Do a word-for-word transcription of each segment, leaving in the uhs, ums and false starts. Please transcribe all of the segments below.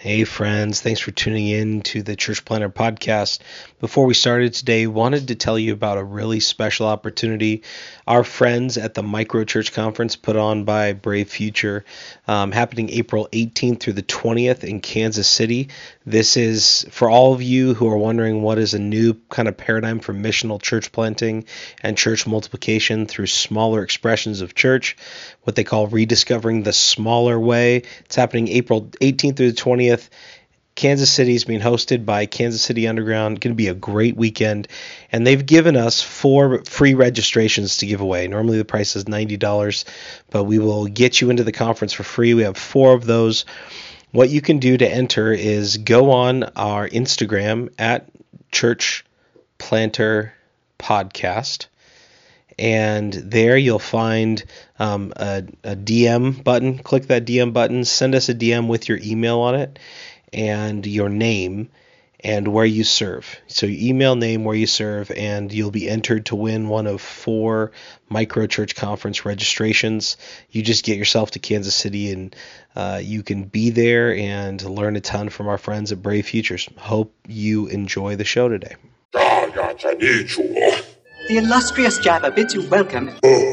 Hey friends, thanks for tuning in to the Church Planter Podcast. Before we started today, wanted to tell you about a really special opportunity our friends at the Micro Church Conference put on by Brave Future, um, happening April eighteenth through the twentieth in Kansas City. This is for all of you who are wondering what is a new kind of paradigm for missional church planting and church multiplication through smaller expressions of church, what they call rediscovering the smaller way. It's happening April eighteenth through the twentieth. Kansas City is being hosted by Kansas City Underground. Going to be a great weekend. And they've given us four free registrations to give away. Normally the price is ninety dollars, but we will get you into the conference for free. We have four of those. What you can do to enter is go on our Instagram at Church Planter Podcast. And there you'll find um, a, a D M button. Click that D M button. Send us a D M with your email on it and your name and where you serve. So you email, name, where you serve, and you'll be entered to win one of four Micro Church Conference registrations. You just get yourself to Kansas City and uh, you can be there and learn a ton from our friends at Brave Futures. Hope you enjoy the show today. The illustrious Jabba bids you welcome.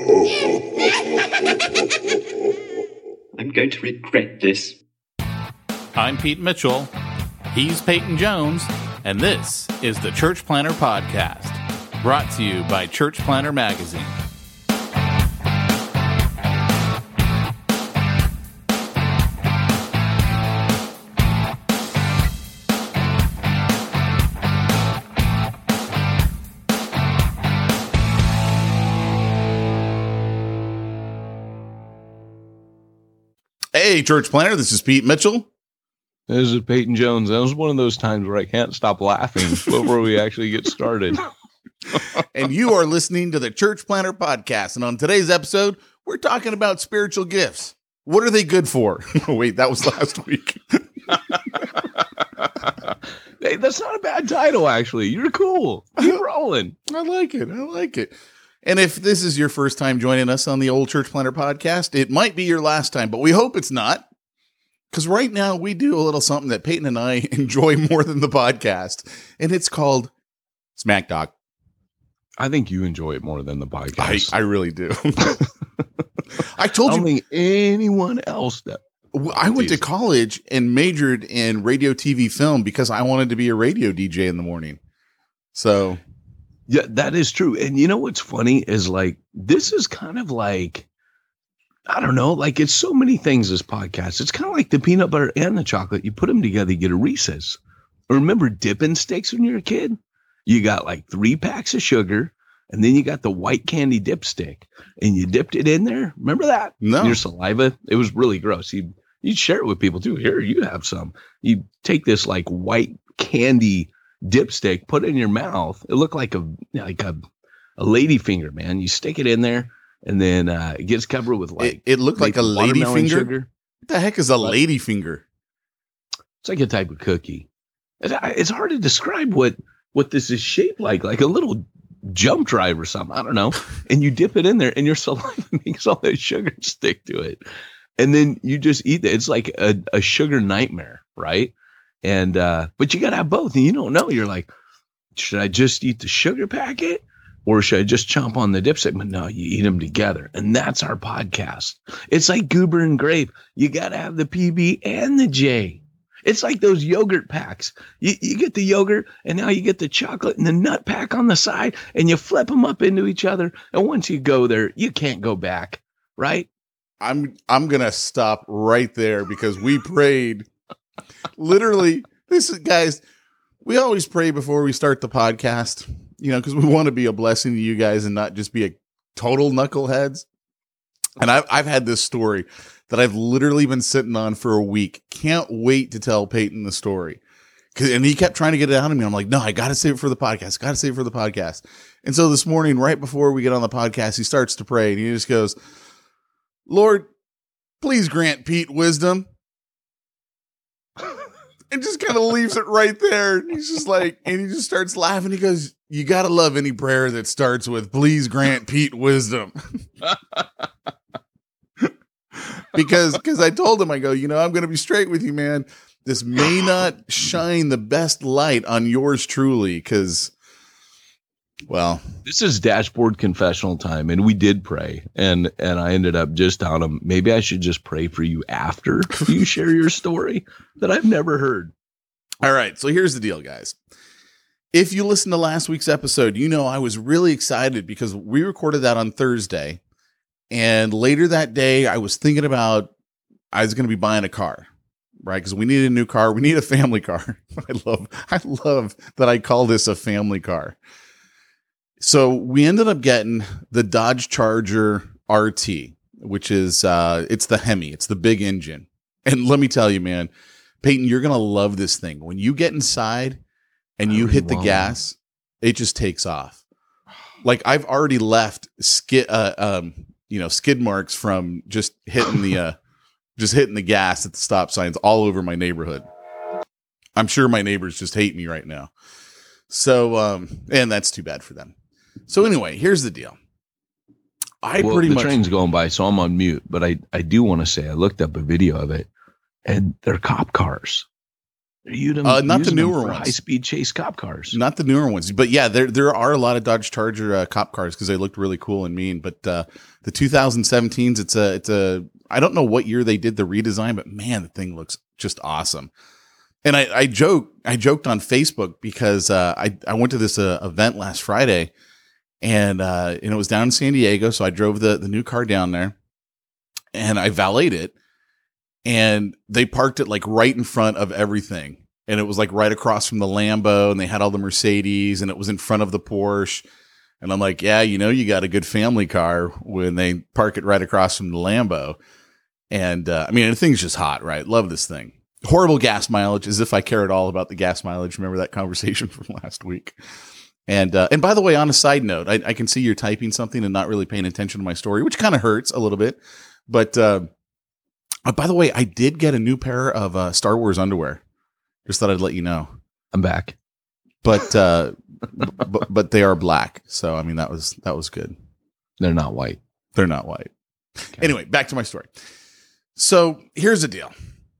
I'm going to regret this. I'm Pete Mitchell. He's Peyton Jones. And this is the Church Planter Podcast, brought to you by Church Planter Magazine. Hey, Church Planter, this is Pete Mitchell. This is Peyton Jones. That was one of those times where I can't stop laughing before we actually get started. And you are listening to the Church Planter Podcast. And on today's episode, we're talking about spiritual gifts. What are they good for? Oh, wait, that was last week. Hey, that's not a bad title, actually. You're cool. Keep rolling. I like it. I like it. And if this is your first time joining us on the Old Church Planter Podcast, it might be your last time, but we hope it's not. Because right now we do a little something that Peyton and I enjoy more than the podcast, and it's called Smack Talk. I think you enjoy it more than the podcast. I, I really do. I told I you. don't think anyone else that. I went to college and majored in radio, T V, film because I wanted to be a radio D J in the morning. So, yeah, that is true. And you know what's funny is like this is kind of like. I don't know, like it's so many things, this podcast. It's kind of like the peanut butter and the chocolate. You put them together, you get a Reese's. Remember dipping sticks when you were a kid? You got like three packs of sugar, and then you got the white candy dipstick, and you dipped it in there. Remember that? No. Your saliva? It was really gross. You, you'd share it with people too. Here, you have some. You take this like white candy dipstick, put it in your mouth. It looked like a like a, a lady finger, man. You stick it in there. And then uh, it gets covered with like it, it looked like a lady finger. Sugar. What the heck is a lady finger? It's like a type of cookie. It's, it's hard to describe what what this is shaped like, like a little jump drive or something. I don't know. And you dip it in there, and your saliva makes all that sugar stick to it, and then you just eat it. It's like a, a sugar nightmare, right? And uh, but you gotta have both, and you don't know. You're like, should I just eat the sugar packet? Or should I just chomp on the dipstick? But no, you eat them together. And that's our podcast. It's like Goober and Grape. You got to have the P B and the J. It's like those yogurt packs. You, you get the yogurt, and now you get the chocolate and the nut pack on the side, and you flip them up into each other. And once you go there, you can't go back, right? I'm I'm going to stop right there because we prayed. Literally, this is, guys, we always pray before we start the podcast. You know, because we want to be a blessing to you guys and not just be a total knuckleheads. And I've, I've had this story that I've literally been sitting on for a week. Can't wait to tell Peyton the story. Cause, and he kept trying to get it out of me. I'm like, no, I got to save it for the podcast. Got to save it for the podcast. And so this morning, right before we get on the podcast, he starts to pray and he just goes, Lord, please grant Pete wisdom. And just kind of leaves it right there. And he's just like, and he just starts laughing. He goes, you got to love any prayer that starts with, please grant Pete wisdom. because because I told him, I go, you know, I'm going to be straight with you, man. This may not shine the best light on yours truly because, well, this is dashboard confessional time, and we did pray, and and I ended up just on him. Maybe I should just pray for you after you share your story that I've never heard. All right, so here's the deal, guys. If you listened to last week's episode, you know I was really excited because we recorded that on Thursday, and later that day, I was thinking about I was going to be buying a car. Right, because we need a new car. We need a family car. I love, I love that I call this a family car. So we ended up getting the Dodge Charger R T, which is uh, it's the Hemi. It's the big engine. And let me tell you, man, Peyton, you're gonna love this thing. When you get inside and you hit the gas, it just takes off. Like I've already left skid, uh, um, you know, skid marks from just hitting the. Uh, Just hitting the gas at the stop signs all over my neighborhood. I'm sure my neighbors just hate me right now. So, um, and that's too bad for them. So anyway, here's the deal. I well, pretty the much train's going by, so I'm on mute. But I, I do want to say I looked up a video of it, and they're cop cars. They're using, uh, not the newer ones, ones, high speed chase cop cars. not the newer ones. But yeah, there there are a lot of Dodge Charger uh, cop cars because they looked really cool and mean. But uh, the twenty seventeens, it's a it's a I don't know what year they did the redesign, but man, the thing looks just awesome. And I, I joke, I joked on Facebook because uh, I, I went to this uh, event last Friday, and uh, and it was down in San Diego. So I drove the the new car down there, and I valeted it, and they parked it like right in front of everything, and it was like right across from the Lambo, and they had all the Mercedes, and it was in front of the Porsche. And I'm like, yeah, you know, you got a good family car when they park it right across from the Lambo. And uh, I mean, the thing's just hot, right? Love this thing. Horrible gas mileage, as if I care at all about the gas mileage. Remember that conversation from last week? And uh, and by the way, on a side note, I, I can see you're typing something and not really paying attention to my story, which kind of hurts a little bit. But uh, uh, by the way, I did get a new pair of uh, Star Wars underwear. Just thought I'd let you know. I'm back. But uh, but but they are black, so I mean that was that was good. They're not white. They're not white. Okay. Anyway, back to my story. So here's the deal.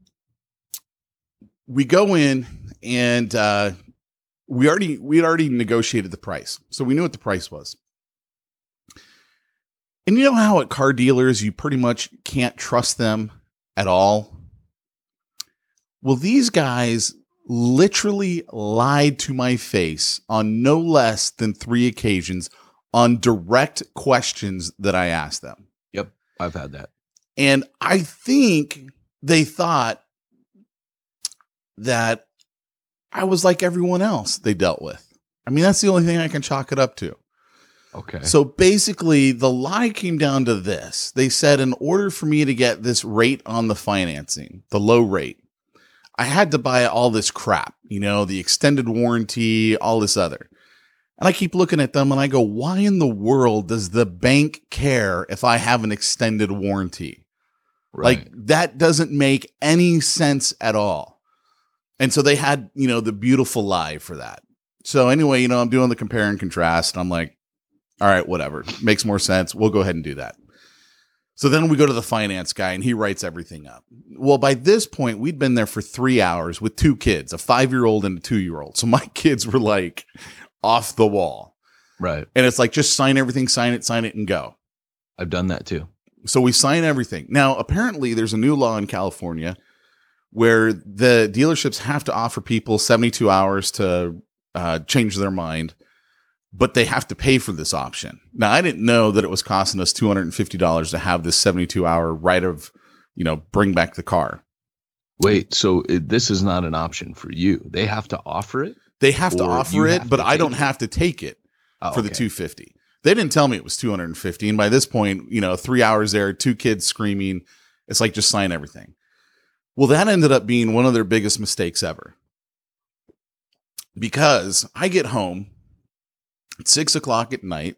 We go in and uh, we already we had already negotiated the price, so we knew what the price was. And you know how at car dealers you pretty much can't trust them at all. Well, these guys literally lied to my face on no less than three occasions on direct questions that I asked them. Yep, I've had that. And I think they thought that I was like everyone else they dealt with. I mean, that's the only thing I can chalk it up to. Okay. So basically, the lie came down to this. They said in order for me to get this rate on the financing, the low rate, I had to buy all this crap, you know, the extended warranty, all this other. And I keep looking at them and I go, why in the world does the bank care if I have an extended warranty? Right. Like that doesn't make any sense at all. And so they had, you know, the beautiful lie for that. So anyway, you know, I'm doing the compare and contrast. And I'm like, all right, whatever. Makes more sense. We'll go ahead and do that. So then we go to the finance guy and he writes everything up. Well, by this point, we'd been there for three hours with two kids, a five-year-old and a two-year-old. So my kids were like off the wall. Right. And it's like, just sign everything, sign it, sign it, and go. I've done that too. So we sign everything. Now, apparently there's a new law in California where the dealerships have to offer people seventy-two hours to uh, change their mind, but they have to pay for this option. Now, I didn't know that it was costing us two hundred fifty dollars to have this seventy-two hour right of, you know, bring back the car. Wait, so it, this is not an option for you. They have to offer it? They have to Or offer you it, have but to I don't take have to take it Oh, for the okay. two hundred fifty dollars. They didn't tell me it was two hundred fifty dollars. And by this point, you know, three hours there, two kids screaming. It's like, just sign everything. Well, that ended up being one of their biggest mistakes ever. Because I get home at six o'clock at night.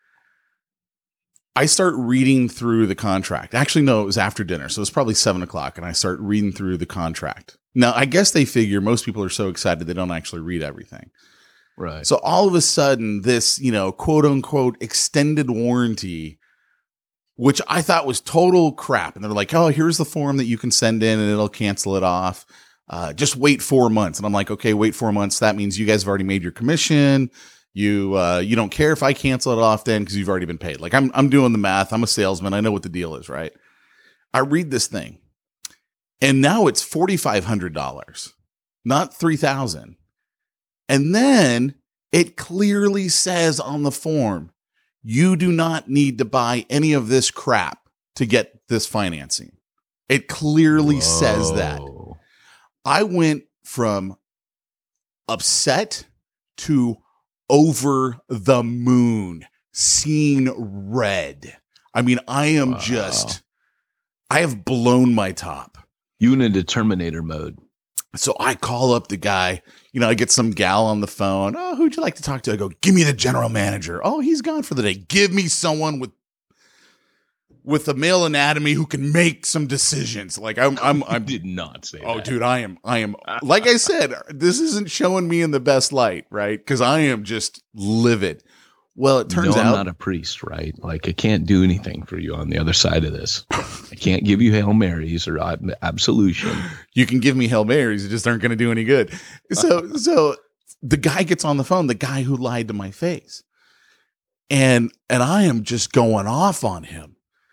I start reading through the contract. Actually, no, it was after dinner. So it's probably seven o'clock. And I start reading through the contract. Now, I guess they figure most people are so excited they don't actually read everything. Right. So all of a sudden, this, you know, quote unquote extended warranty which I thought was total crap. And they're like, oh, here's the form that you can send in and it'll cancel it off. Uh, just wait four months. And I'm like, okay, wait four months. That means you guys have already made your commission. You, uh, you don't care if I cancel it off then because you've already been paid. Like I'm, I'm doing the math. I'm a salesman. I know what the deal is, right? I read this thing and now it's four thousand five hundred dollars, not three thousand dollars. And then it clearly says on the form, you do not need to buy any of this crap to get this financing. It clearly Whoa. says that. I went from upset to over the moon, seeing red. I mean, I am wow. just, I have blown my top. You in a Terminator mode. So I call up the guy, you know, I get some gal on the phone. Oh, who'd you like to talk to? I go, give me the general manager. Oh, he's gone for the day. Give me someone with with a male anatomy who can make some decisions. Like I'm, I'm, I did not say oh, that. dude, I am, I am, like I said, this isn't showing me in the best light, right? Because I am just livid. Well, it turns no, out I'm not a priest, right? Like I can't do anything for you on the other side of this. I can't give you Hail Marys or absolution. You can give me Hail Marys, it just aren't going to do any good. So, so the guy gets on the phone, the guy who lied to my face, and and I am just going off on him.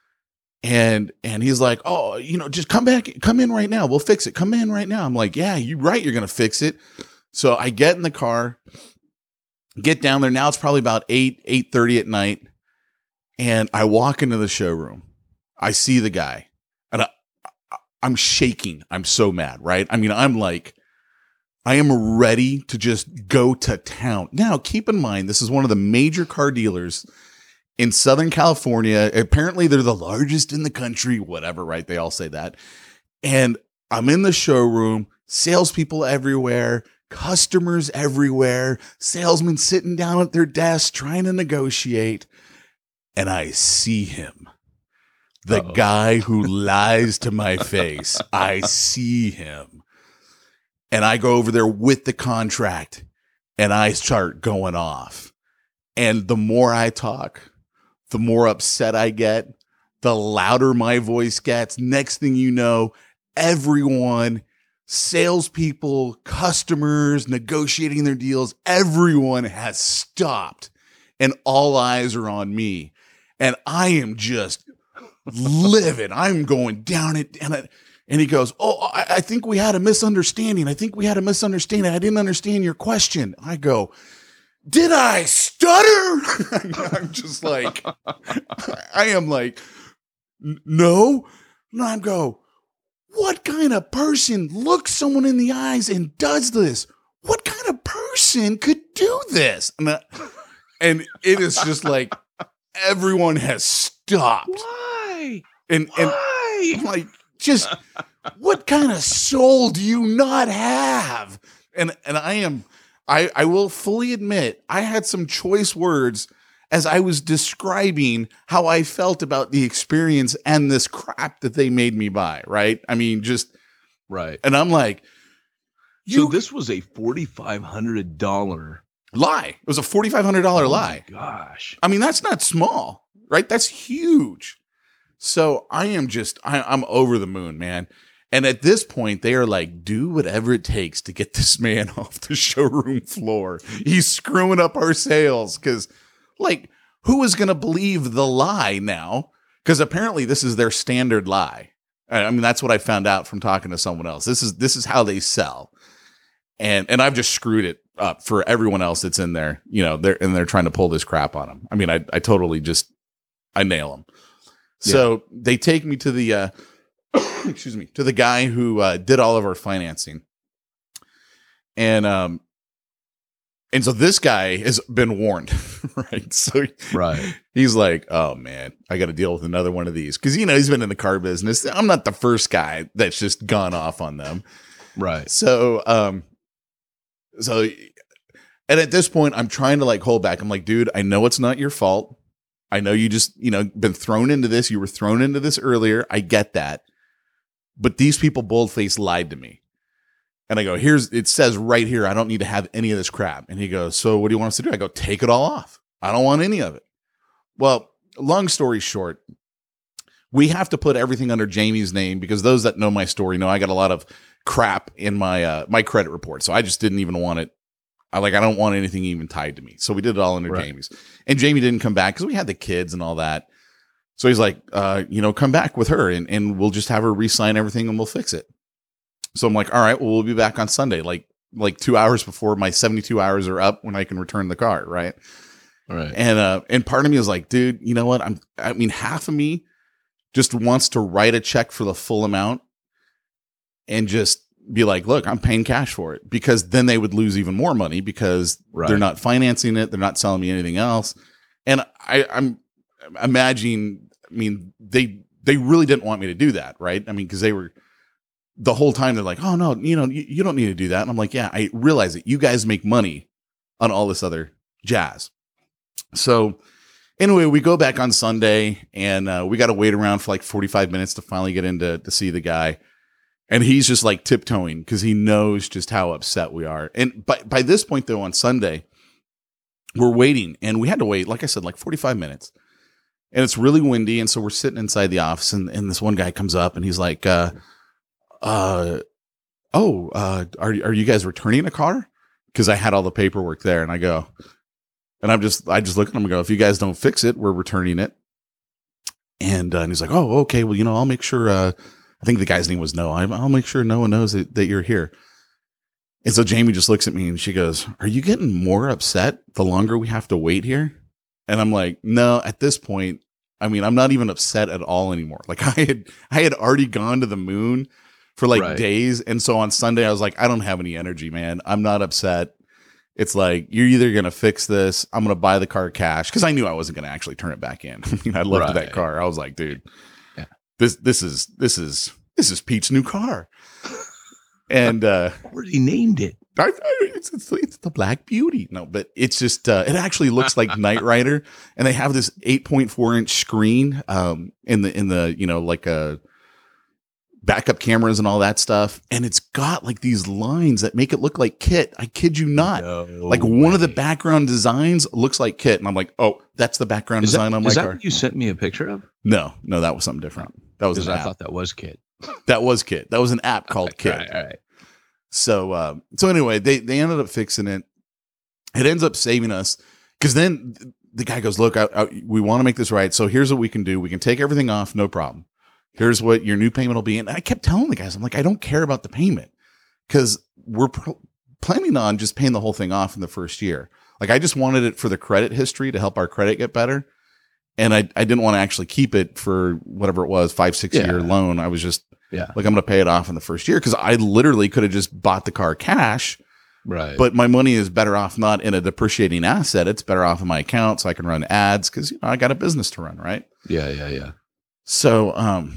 And and he's like, oh, you know, just come back, come in right now. We'll fix it. Come in right now. I'm like, yeah, you're right. You're going to fix it. So I get in the car, get down there. Now it's probably about eight, eight thirty at night. And I walk into the showroom. I see the guy and I, I'm shaking. I'm so mad, right? I mean, I'm like, I am ready to just go to town. Now, keep in mind, this is one of the major car dealers in Southern California. Apparently they're the largest in the country, whatever, right? They all say that. And I'm in the showroom, salespeople everywhere, customers everywhere, salesmen sitting down at their desk trying to negotiate. And I see him, the Uh-oh. guy who lies to my face. I see him. And I go over there with the contract and I start going off. And the more I talk, the more upset I get, the louder my voice gets. Next thing you know, everyone, salespeople, customers, negotiating their deals, everyone has stopped and all eyes are on me. And I am just livid. I'm going down it. And, I, and he goes, oh, I, I think we had a misunderstanding. I think we had a misunderstanding. I didn't understand your question. I go, did I stutter? I'm just like, I am like, no. And I go, what kind of person looks someone in the eyes and does this? What kind of person could do this? And, I, and it is just like, everyone has stopped. Why? And, and Why? I'm like, just what kind of soul do you not have? And, and I am, I, I will fully admit I had some choice words as I was describing how I felt about the experience and this crap that they made me buy. Right. I mean, just right. And I'm like, you, so this was a four thousand five hundred dollars lie. It was a four thousand five hundred dollars oh lie. Gosh. I mean, that's not small, right? That's huge. So I am just, I, I'm over the moon, man. And at this point, they are like, do whatever it takes to get this man off the showroom floor. He's screwing up our sales. Because, like, who is going to believe the lie now? Because apparently this is their standard lie. I mean, that's what I found out from talking to someone else. This is this is how they sell. And and I've just screwed it up for everyone else that's in there. You know, they're and they're trying to pull this crap on them. I mean, I I totally just, I nail them. So yeah. They take me to the... Uh, excuse me, to the guy who uh, did all of our financing. And um, and so this guy has been warned, right? So right. He's like, oh man, I got to deal with another one of these. Because, you know, he's been in the car business. I'm not the first guy that's just gone off on them. Right. So, um, so, and at this point, I'm trying to like hold back. I'm like, dude, I know it's not your fault. I know you just, you know, been thrown into this. You were thrown into this earlier. I get that. But these people boldface lied to me. And I go, here's, it says right here, I don't need to have any of this crap. And he goes, so what do you want us to do? I go, take it all off. I don't want any of it. Well, long story short, we have to put everything under Jamie's name because those that know my story know I got a lot of crap in my uh, my credit report. So I just didn't even want it. I like I don't want anything even tied to me. So we did it all under Right. Jamie's. And Jamie didn't come back because we had the kids and all that. So he's like, uh, you know, come back with her and, and we'll just have her re-sign everything and we'll fix it. So I'm like, all right, well, we'll be back on Sunday, like like two hours before my seventy-two hours are up when I can return the car, right? Right. And uh, and part of me was like, dude, you know what? I'm I mean, half of me just wants to write a check for the full amount and just be like, look, I'm paying cash for it, because then they would lose even more money because Right. they're not financing it, they're not selling me anything else. And I, I'm imagining, I mean, they they really didn't want me to do that, right? I mean, because they were the whole time they're like, oh no, you know, you, you don't need to do that. And I'm like, yeah, I realize it. You guys make money on all this other jazz. So anyway, we go back on Sunday and uh, we got to wait around for like forty-five minutes to finally get in to, to see the guy. And he's just like tiptoeing because he knows just how upset we are. And by, by this point, though, on Sunday, we're waiting and we had to wait, like I said, like forty-five minutes. And it's really windy. And so we're sitting inside the office and, and this one guy comes up and he's like, uh, uh, oh, uh, are, are you guys returning a car? Because I had all the paperwork there. And I go, and I'm just, I just look at him and go, if you guys don't fix it, we're returning it. And, uh, and he's like, oh, okay. Well, you know, I'll make sure, uh, I think the guy's name was Noah. I'll make sure no one knows that, that you're here. And so Jamie just looks at me and she goes, are you getting more upset the longer we have to wait here? And I'm like, no, at this point, I mean, I'm not even upset at all anymore. Like I had, I had already gone to the moon for like Right. days. And so on Sunday, I was like, I don't have any energy, man. I'm not upset. It's like, you're either going to fix this. I'm going to buy the car cash. Cause I knew I wasn't going to actually turn it back in. I mean, I loved Right. that car. I was like, dude, Yeah. this, this is, this is, this is Pete's new car. And, uh, Already named it. I, I, it's, it's, it's the Black Beauty. No, but it's just, uh, it actually looks like Knight Rider, and they have this eight point four inch screen, um, in the, in the, you know, like, uh, backup cameras and all that stuff. And it's got like these lines that make it look like Kit. I kid you not. No Like one of the way. background designs looks like Kit. And I'm like, oh, that's the background Is that, design on my is that car. what you sent me a picture of? No, no, that was something different. That was Because an I app. thought that was Kit. That was Kit. That was an app called Kit. All right, all right. So, uh, so anyway, they, they ended up fixing it. It ends up saving us because then the guy goes, look, I, I, we want to make this right. So here's what we can do. We can take everything off. No problem. Here's what your new payment will be. And I kept telling the guys, I'm like, I don't care about the payment because we're pr- planning on just paying the whole thing off in the first year. Like I just wanted it for the credit history to help our credit get better. And I, I didn't want to actually keep it for whatever it was, five, six Yeah. year loan. I was just Yeah. like, I'm going to pay it off in the first year because I literally could have just bought the car cash. Right. But my money is better off not in a depreciating asset. It's better off in my account so I can run ads because you know I got a business to run, right? yeah, yeah, yeah. So, um,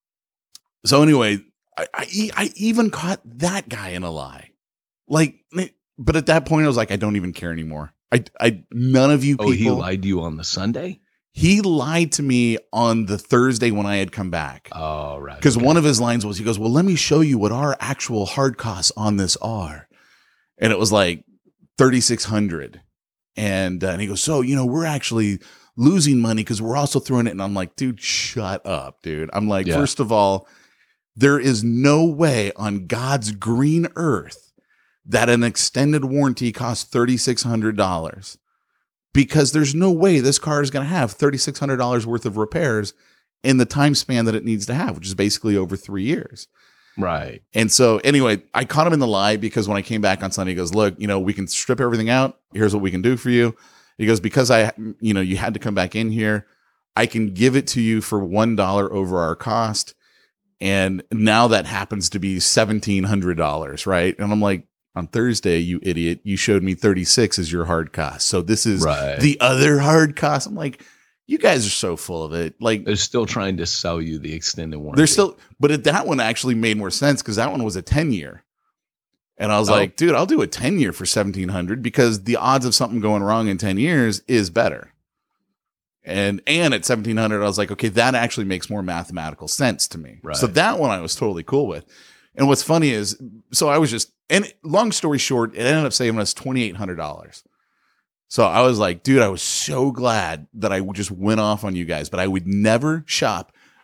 so anyway, I, I, e- I even caught that guy in a lie. Like, but at that point, I was like, I don't even care anymore. I, I, none of you Oh, people. he lied to you on the Sunday? He lied to me on the Thursday when I had come back. Oh, right. Because okay. one of his lines was, he goes, well, let me show you what our actual hard costs on this are. And it was like thirty-six hundred. And, uh, and he goes, so, you know, we're actually losing money because we're also throwing it. And I'm like, dude, shut up, dude. I'm like, Yeah. first of all, there is no way on God's green earth that an extended warranty costs thirty-six hundred dollars. Because there's no way this car is going to have thirty-six hundred dollars worth of repairs in the time span that it needs to have, which is basically over three years. Right. And so anyway, I caught him in the lie because when I came back on Sunday, he goes, look, you know, we can strip everything out. Here's what we can do for you. He goes, because I, you know, you had to come back in here. I can give it to you for one dollar over our cost. And now that happens to be seventeen hundred dollars. Right. And I'm like, on Thursday, you idiot, you showed me thirty-six as your hard cost. So this is Right. the other hard cost. I'm like, you guys are so full of it. Like They're still trying to sell you the extended warranty. they're still, but it, that one actually made more sense because that one was a ten year. And I was Oh. like, dude, I'll do a ten year for seventeen hundred because the odds of something going wrong in ten years is better. And, and at seventeen hundred, I was like, okay, that actually makes more mathematical sense to me. Right. So that one I was totally cool with. And what's funny is, so I was just, and long story short, it ended up saving us twenty-eight hundred dollars. So I was like, dude, I was so glad that I just went off on you guys, but I would never shop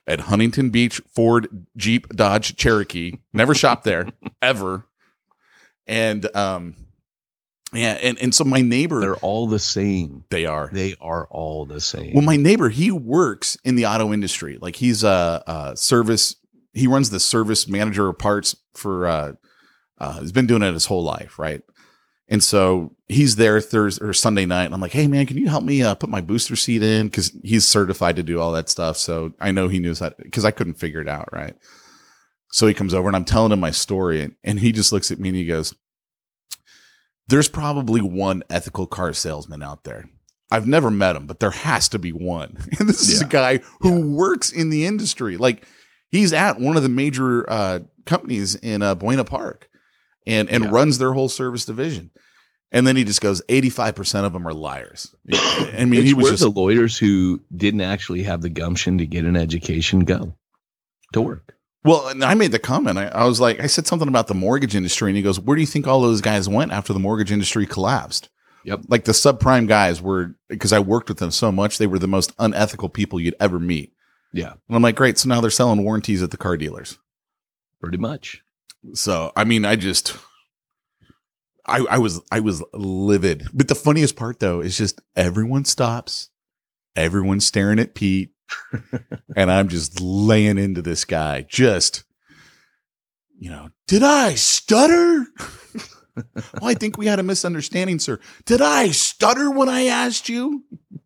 at Huntington Beach Ford Jeep Dodge Cherokee. Never shopped there ever. And um, yeah, and and so my neighbor, They're all the same. they are. They are all the same. Well, my neighbor, he works in the auto industry. Like he's a, a service. He runs the service manager of parts for. Uh, uh, he's been doing it his whole life, right? And so he's there Thursday or Sunday night, and I'm like, "Hey, man, can you help me uh, put my booster seat in?" Because he's certified to do all that stuff. So I know he knows that because I couldn't figure it out, right? So he comes over, and I'm telling him my story, and, and he just looks at me and he goes, "There's probably one ethical car salesman out there. I've never met him, but there has to be one." And this is Yeah. a guy who works in the industry. Like he's at one of the major uh, companies in uh, Buena Park and, and Yeah. runs their whole service division. And then he just goes, eighty-five percent of them are liars. I mean, it's he was where just, the lawyers who didn't actually have the gumption to get an education go to work. well, and I made the comment. I, I was like, I said something about the mortgage industry, and he goes, "Where do you think all those guys went after the mortgage industry collapsed?" Yep. Like the subprime guys were, because I worked with them so much, they were the most unethical people you'd ever meet. Yeah, And I'm like, great. So now they're selling warranties at the car dealers. pretty much. So, I mean, I just, I, I was, I was livid. But the funniest part though, is just everyone stops. Everyone's staring at Pete. And I'm just laying into this guy. Just, you know, did I stutter? Well, I think we had a misunderstanding, sir. Did I stutter when I asked you?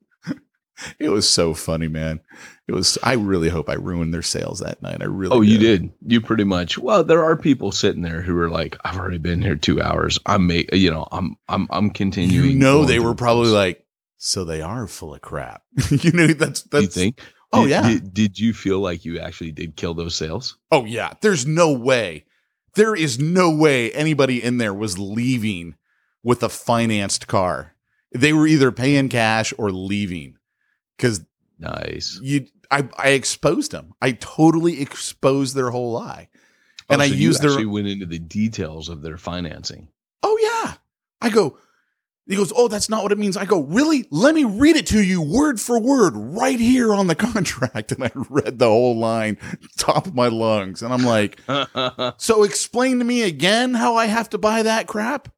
It was so funny, man. It was, I really hope I ruined their sales that night. I really Oh, you did. You pretty much. Well, there are people sitting there who are like, "I've already been here two hours. I'm, ma- you know, I'm, I'm, I'm continuing." You know, going they through were probably this. like, so they are full of crap. You know, that's, that's, You think? oh, Did- yeah. Did, did you feel like you actually did kill those sales? Oh, yeah. There's no way. There is no way anybody in there was leaving with a financed car. They were either paying cash or leaving because Nice. you, I, I exposed them. I totally exposed their whole lie. And Oh, I so you used their, actually went into the details of their financing. oh, yeah. I go, he goes, "Oh, that's not what it means." I go, "Really? Let me read it to you word for word right here on the contract." And I read the whole line, top of my lungs. And I'm like, "So explain to me again how I have to buy that crap?"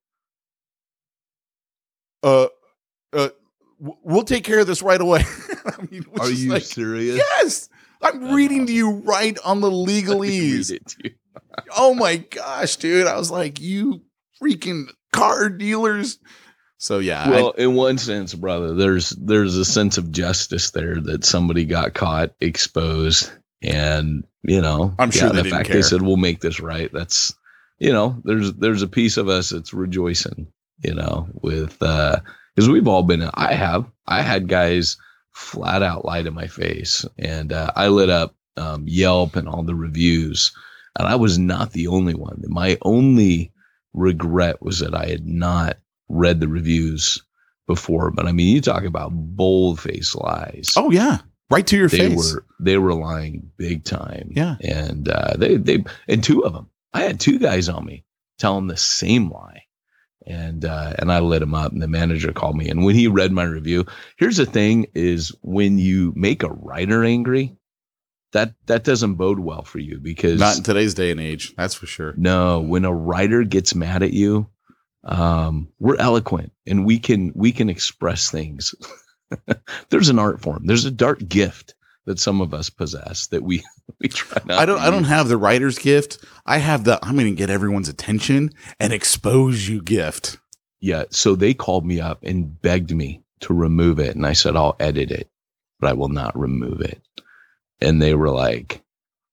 Uh, uh, w- we'll take care of this right away. I mean, it was Are just you like, serious? yes, I'm That's reading to you right on the Let me legalese. read it to you. Oh my gosh, dude. I was like, you freaking car dealers. So yeah, Well, in one sense, brother, there's there's a sense of justice there that somebody got caught, exposed, and you know, I'm sure yeah, they the didn't fact care. they said we'll make this right. That's you know, there's there's a piece of us that's rejoicing, you know, with uh, because we've all been. I have I had guys flat out lie to my face, and uh, I lit up um, Yelp and all the reviews, and I was not the only one. My only regret was that I had not read the reviews before, but I mean, you talk about bold faced lies. oh yeah, right to your they face. were they were lying big time. Yeah. and uh, they they and two of them. I had two guys on me telling the same lie, and uh, and I lit them up. And the manager called me, and when he read my review, here's the thing: is when you make a writer angry, that that doesn't bode well for you because Not in today's day and age, that's for sure. no, when a writer gets mad at you, um, we're eloquent and we can we can express things. There's an art form. There's a dark gift that some of us possess that we we try not. I don't. to I don't use. have the writer's gift. I have the I'm going to get everyone's attention and expose you gift. Yeah. So they called me up and begged me to remove it, and I said I'll edit it, but I will not remove it. And they were like,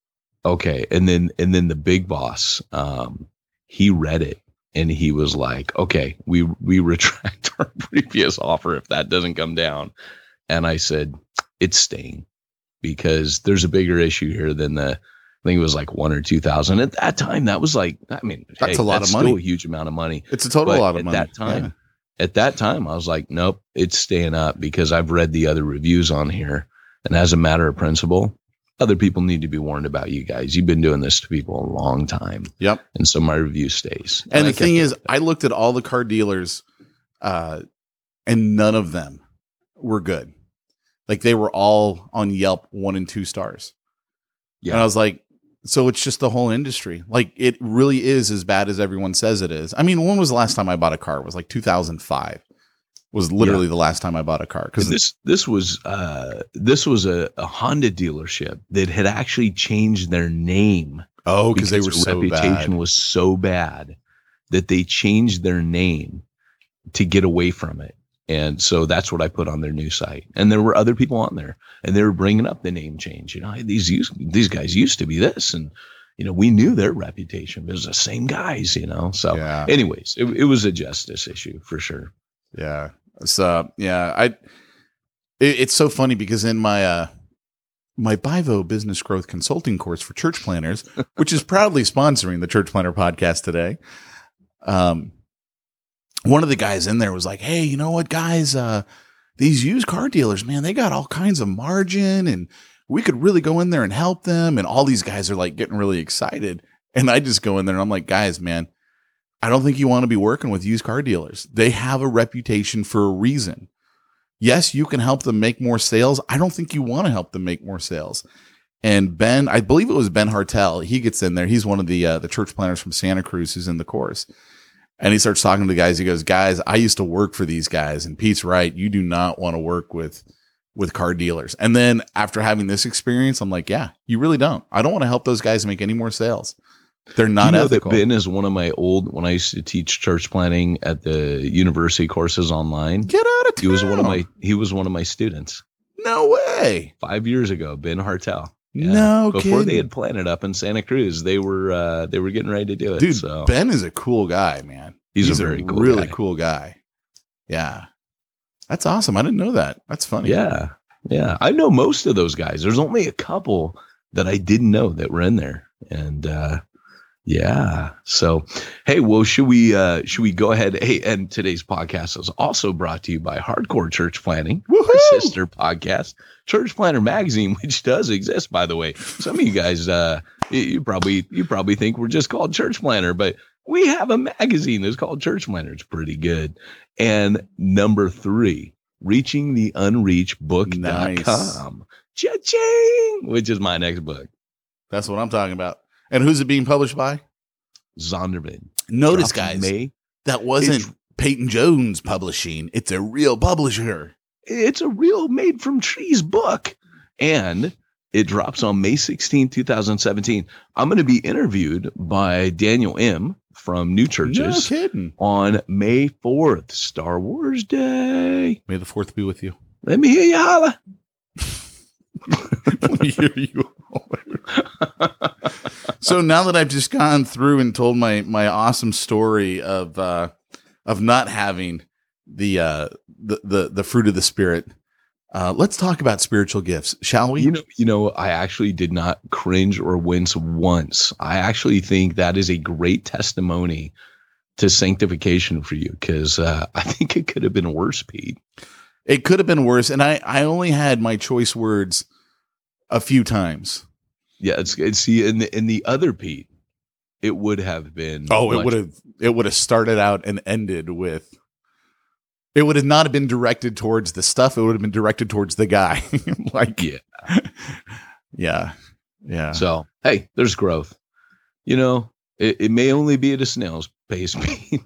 okay. And then and then the big boss, um, he read it. And he was like, okay, we, we retract our previous offer if that doesn't come down. And I said, it's staying because there's a bigger issue here than the, I think it was like one or two thousand at that time. That was like, I mean, That's hey, a lot that's of money. still a huge amount of money. It's a total But lot of at money. that time, Yeah. at that time, I was like, nope, it's staying up because I've read the other reviews on here. And as a matter of principle, other people need to be warned about you guys. You've been doing this to people a long time. Yep. And so my review stays. And I the thing kept is, it. I looked at all the car dealers, uh, and none of them were good. Like they were all on Yelp one and two stars. Yeah. And I was like, so it's just the whole industry. Like, it really is as bad as everyone says it is. I mean, when was the last time I bought a car? It was like two thousand five was literally Yeah. the last time I bought a car. Because this this was uh, this was a, a Honda dealership that had actually changed their name. oh, because they were their so reputation bad. was so bad that they changed their name to get away from it. And so that's what I put on their new site. And there were other people on there, and they were bringing up the name change. You know, "Hey, these used, these guys used to be this, and you know, we knew their reputation. It was the same guys, you know." So, Yeah. anyways, it, it was a justice issue for sure. Yeah. So yeah, I. It, it's so funny because in my uh, my Bivo Business Growth Consulting course for church planners, which is proudly sponsoring the Church Planner Podcast today, um, one of the guys in there was like, "Hey, you know what, guys? Uh, these used car dealers, man, they got all kinds of margin, and we could really go in there and help them." And all these guys are like getting really excited, and I just go in there and I'm like, "Guys, man, I don't think you want to be working with used car dealers. They have a reputation for a reason. Yes, you can help them make more sales. I don't think you want to help them make more sales." And Ben, I believe it was Ben Hartel, he gets in there. He's one of the uh, the church planners from Santa Cruz who's in the course. And he starts talking to the guys. He goes, "Guys, I used to work for these guys, and Pete's right. You do not want to work with with car dealers." And then after having this experience, I'm like, yeah, you really don't. I don't want to help those guys make any more sales. They're not you know ethical. That Ben is one of my old, when I used to teach church planning at the university courses online. Get out of town. He was one of my, he was one of my students No way. five years ago, Ben Hartel. No Before kidding. they had planted up in Santa Cruz, they were, uh, they were getting ready to do it. Dude, so Ben is a cool guy, man. He's a very cool really guy. cool guy. Yeah. That's awesome. I didn't know that. That's funny. yeah, yeah. I know most of those guys. There's only a couple that I didn't know that were in there. And, uh, yeah. So, hey, well, should we, uh, should we go ahead? Hey, and today's podcast is also brought to you by Hardcore Church Planning, Woohoo! our sister podcast, Church Planner Magazine, which does exist, by the way. Some of you guys, uh, you, you probably, you probably think we're just called Church Planner, but we have a magazine that's called Church Planner. It's pretty good. And number three, reaching the unreached book dot com. Cha-ching! Which is my next book. That's what I'm talking about. And who's it being published by? Zondervan. Notice, Dropped in guys, May. that wasn't It's- Peyton Jones Publishing. It's a real publisher. It's a real made from trees book. And it drops on May sixteenth, twenty seventeen. I'm going to be interviewed by Daniel M. from New No Churches kidding. on May fourth, Star Wars Day. May the fourth be with you. Let me hear you holla. Let me hear you. So now that I've just gone through and told my my awesome story of uh, of not having the uh, the, the the fruit of the Spirit, uh, let's talk about spiritual gifts, shall we? You know, you know, I actually did not cringe or wince once. I actually think that is a great testimony to sanctification for you, because uh, I think it could have been worse, Pete. It could have been worse, and I I only had my choice words a few times. Yeah, it's, it's see in the in the other Pete, it would have been. Oh, it much- would have it would have started out and ended with. It would have not have been directed towards the stuff. It would have been directed towards the guy. Like, Yeah. yeah, yeah. So hey, there's growth. You know, it, it may only be at a snail's pace, Pete.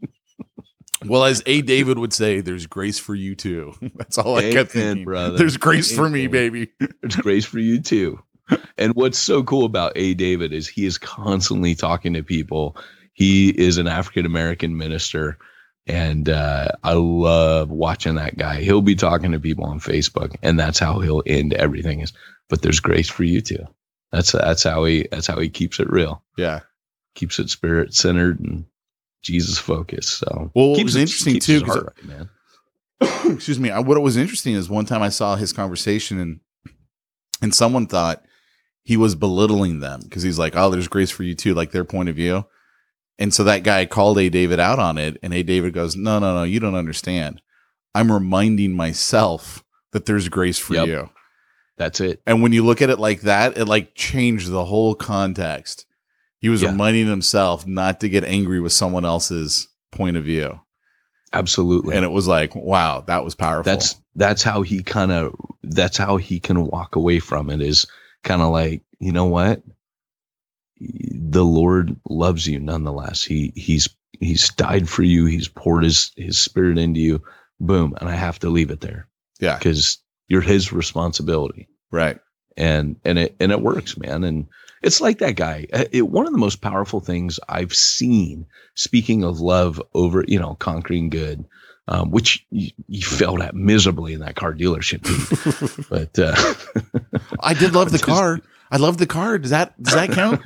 Well, as A. David would say, there's grace for you too. That's all I kept Amen, thinking. brother. There's grace for me, Amen. baby. There's grace for you too. And what's so cool about A. David is he is constantly talking to people. He is an African American minister, and uh, I love watching that guy. He'll be talking to people on Facebook, and that's how he'll end everything. Is but there's grace for you too. That's that's how he that's how he keeps it real. Yeah. Keeps it spirit centered and Jesus focused. So Well, what keeps was it- interesting, keeps too, his 'cause heart right, man. Excuse me. I, what was interesting is one time I saw his conversation and and someone thought he was belittling them because he's like, "Oh, there's grace for you too," like their point of view. And so that guy called A. David out on it, and A. David goes, "No, no, no, you don't understand. I'm reminding myself that there's grace for Yep. you." That's it. And when you look at it like that, it like changed the whole context. He was Yeah. reminding himself not to get angry with someone else's point of view. Absolutely. And it was like, wow, that was powerful. That's that's how he kind of that's how he can walk away from it, is kind of like you know what? The Lord loves you nonetheless. He he's he's died for you. He's poured his his spirit into you. Boom. And I have to leave it there. Yeah. Because you're his responsibility. Right. And and it and it works, man. And it's like that guy. It, one of the most powerful things I've seen, speaking of love over, you know, conquering good, um, which you, you failed at miserably in that car dealership. But uh, I did love the just, car. I love the car. Does that does that count?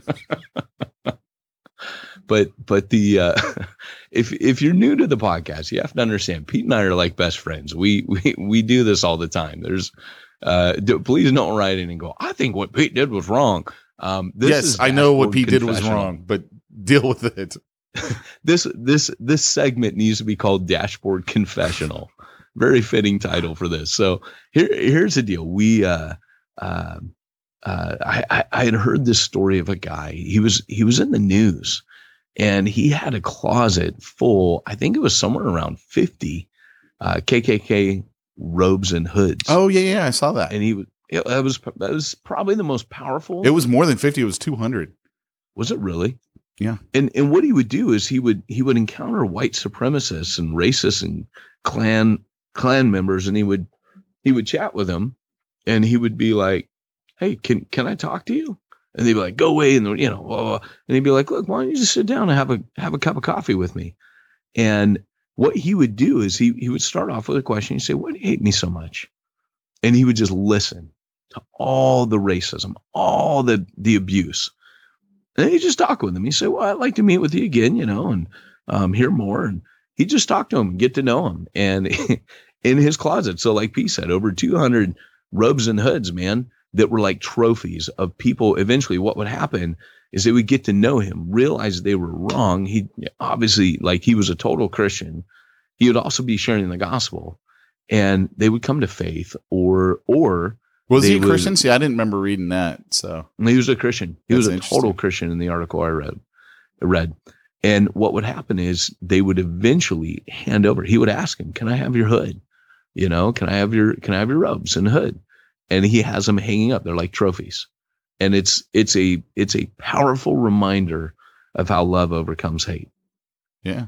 But but the uh, if if you're new to the podcast, you have to understand. Pete and I are like best friends. We we we do this all the time. There's uh, do, please don't write in and go, I think what Pete did was wrong. Um, this yes, is I know what Pete did was wrong, but deal with it. this this this segment needs to be called Dashboard Confessional. Very fitting title for this. So here here's the deal. We uh, uh, uh, I I had heard this story of a guy. He was he was in the news. And he had a closet full, I think it was somewhere around fifty uh, K K K robes and hoods. Oh, yeah, yeah, I saw that. And he was, it, that was that was probably the most powerful. It was more than fifty. It was two hundred. Was it really? Yeah. And and what he would do is he would he would encounter white supremacists and racists and clan clan members, and he would he would chat with them, and he would be like, "Hey, can can I talk to you?" And they'd be like, "Go away," and you know, blah, blah, blah. And he'd be like, "Look, why don't you just sit down and have a have a cup of coffee with me?" And what he would do is he he would start off with a question. He'd say, "Why do you hate me so much?" And he would just listen to all the racism, all the the abuse, and he'd just talk with him. He'd say, "Well, I'd like to meet with you again, you know, and um, hear more." And he'd just talk to him, and get to know him, and in his closet. So, like Pete said, over two hundred robes and hoods, man, that were like trophies of people. Eventually what would happen is they would get to know him, realize they were wrong. He obviously, like, he was a total Christian. He would also be sharing the gospel, and they would come to faith, or, or was he a Christian? Would, See, I didn't remember reading that. So he was a Christian. He That's was a total Christian in the article I read, I read. And what would happen is they would eventually hand over. He would ask him, "Can I have your hood? You know, can I have your, can I have your robes and hood?" And he has them hanging up. They're like trophies. And it's it's a it's a powerful reminder of how love overcomes hate. Yeah.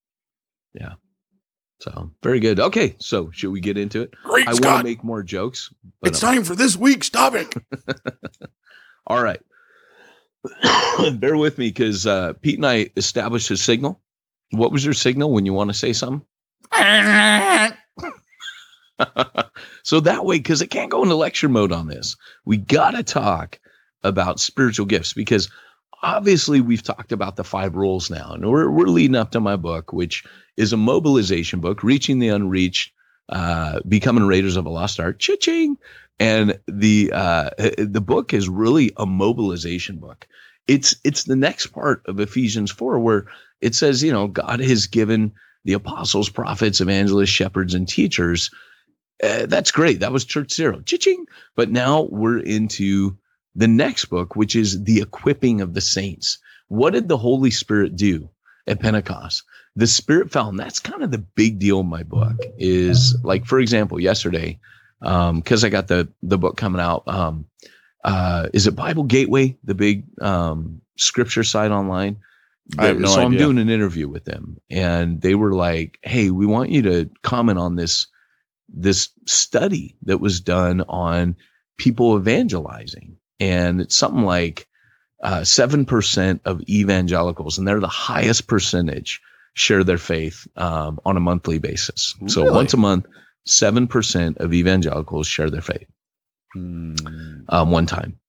Yeah. So very good. Okay. So should we get into it? Great, I want to make more jokes. But it's I'm, time for this week's topic. All right. Bear with me, because uh, Pete and I established a signal. What was your signal when you want to say something? So that way, because it can't go into lecture mode on this, we got to talk about spiritual gifts, because obviously we've talked about the five rules now, and we're we're leading up to my book, which is a mobilization book, Reaching the Unreached, uh, Becoming Raiders of a Lost Art, cha-ching. And the uh, the book is really a mobilization book. It's it's the next part of Ephesians four, where it says, you know, God has given the apostles, prophets, evangelists, shepherds, and teachers. Uh, that's great. That was Church Zero. Cha-ching. But now we're into the next book, which is the equipping of the saints. What did the Holy Spirit do at Pentecost? The Spirit fell, and that's kind of the big deal in my book. Is like, for example, yesterday, um, because I got the the book coming out. Um, uh, is it Bible Gateway, the big um, scripture site online? I have no so idea. I'm doing an interview with them, and they were like, "Hey, we want you to comment on this." this study that was done on people evangelizing. And it's something like uh, seven percent of evangelicals, and they're the highest percentage, share their faith um, on a monthly basis. Really? So once a month, seven percent of evangelicals share their faith hmm. um, one time.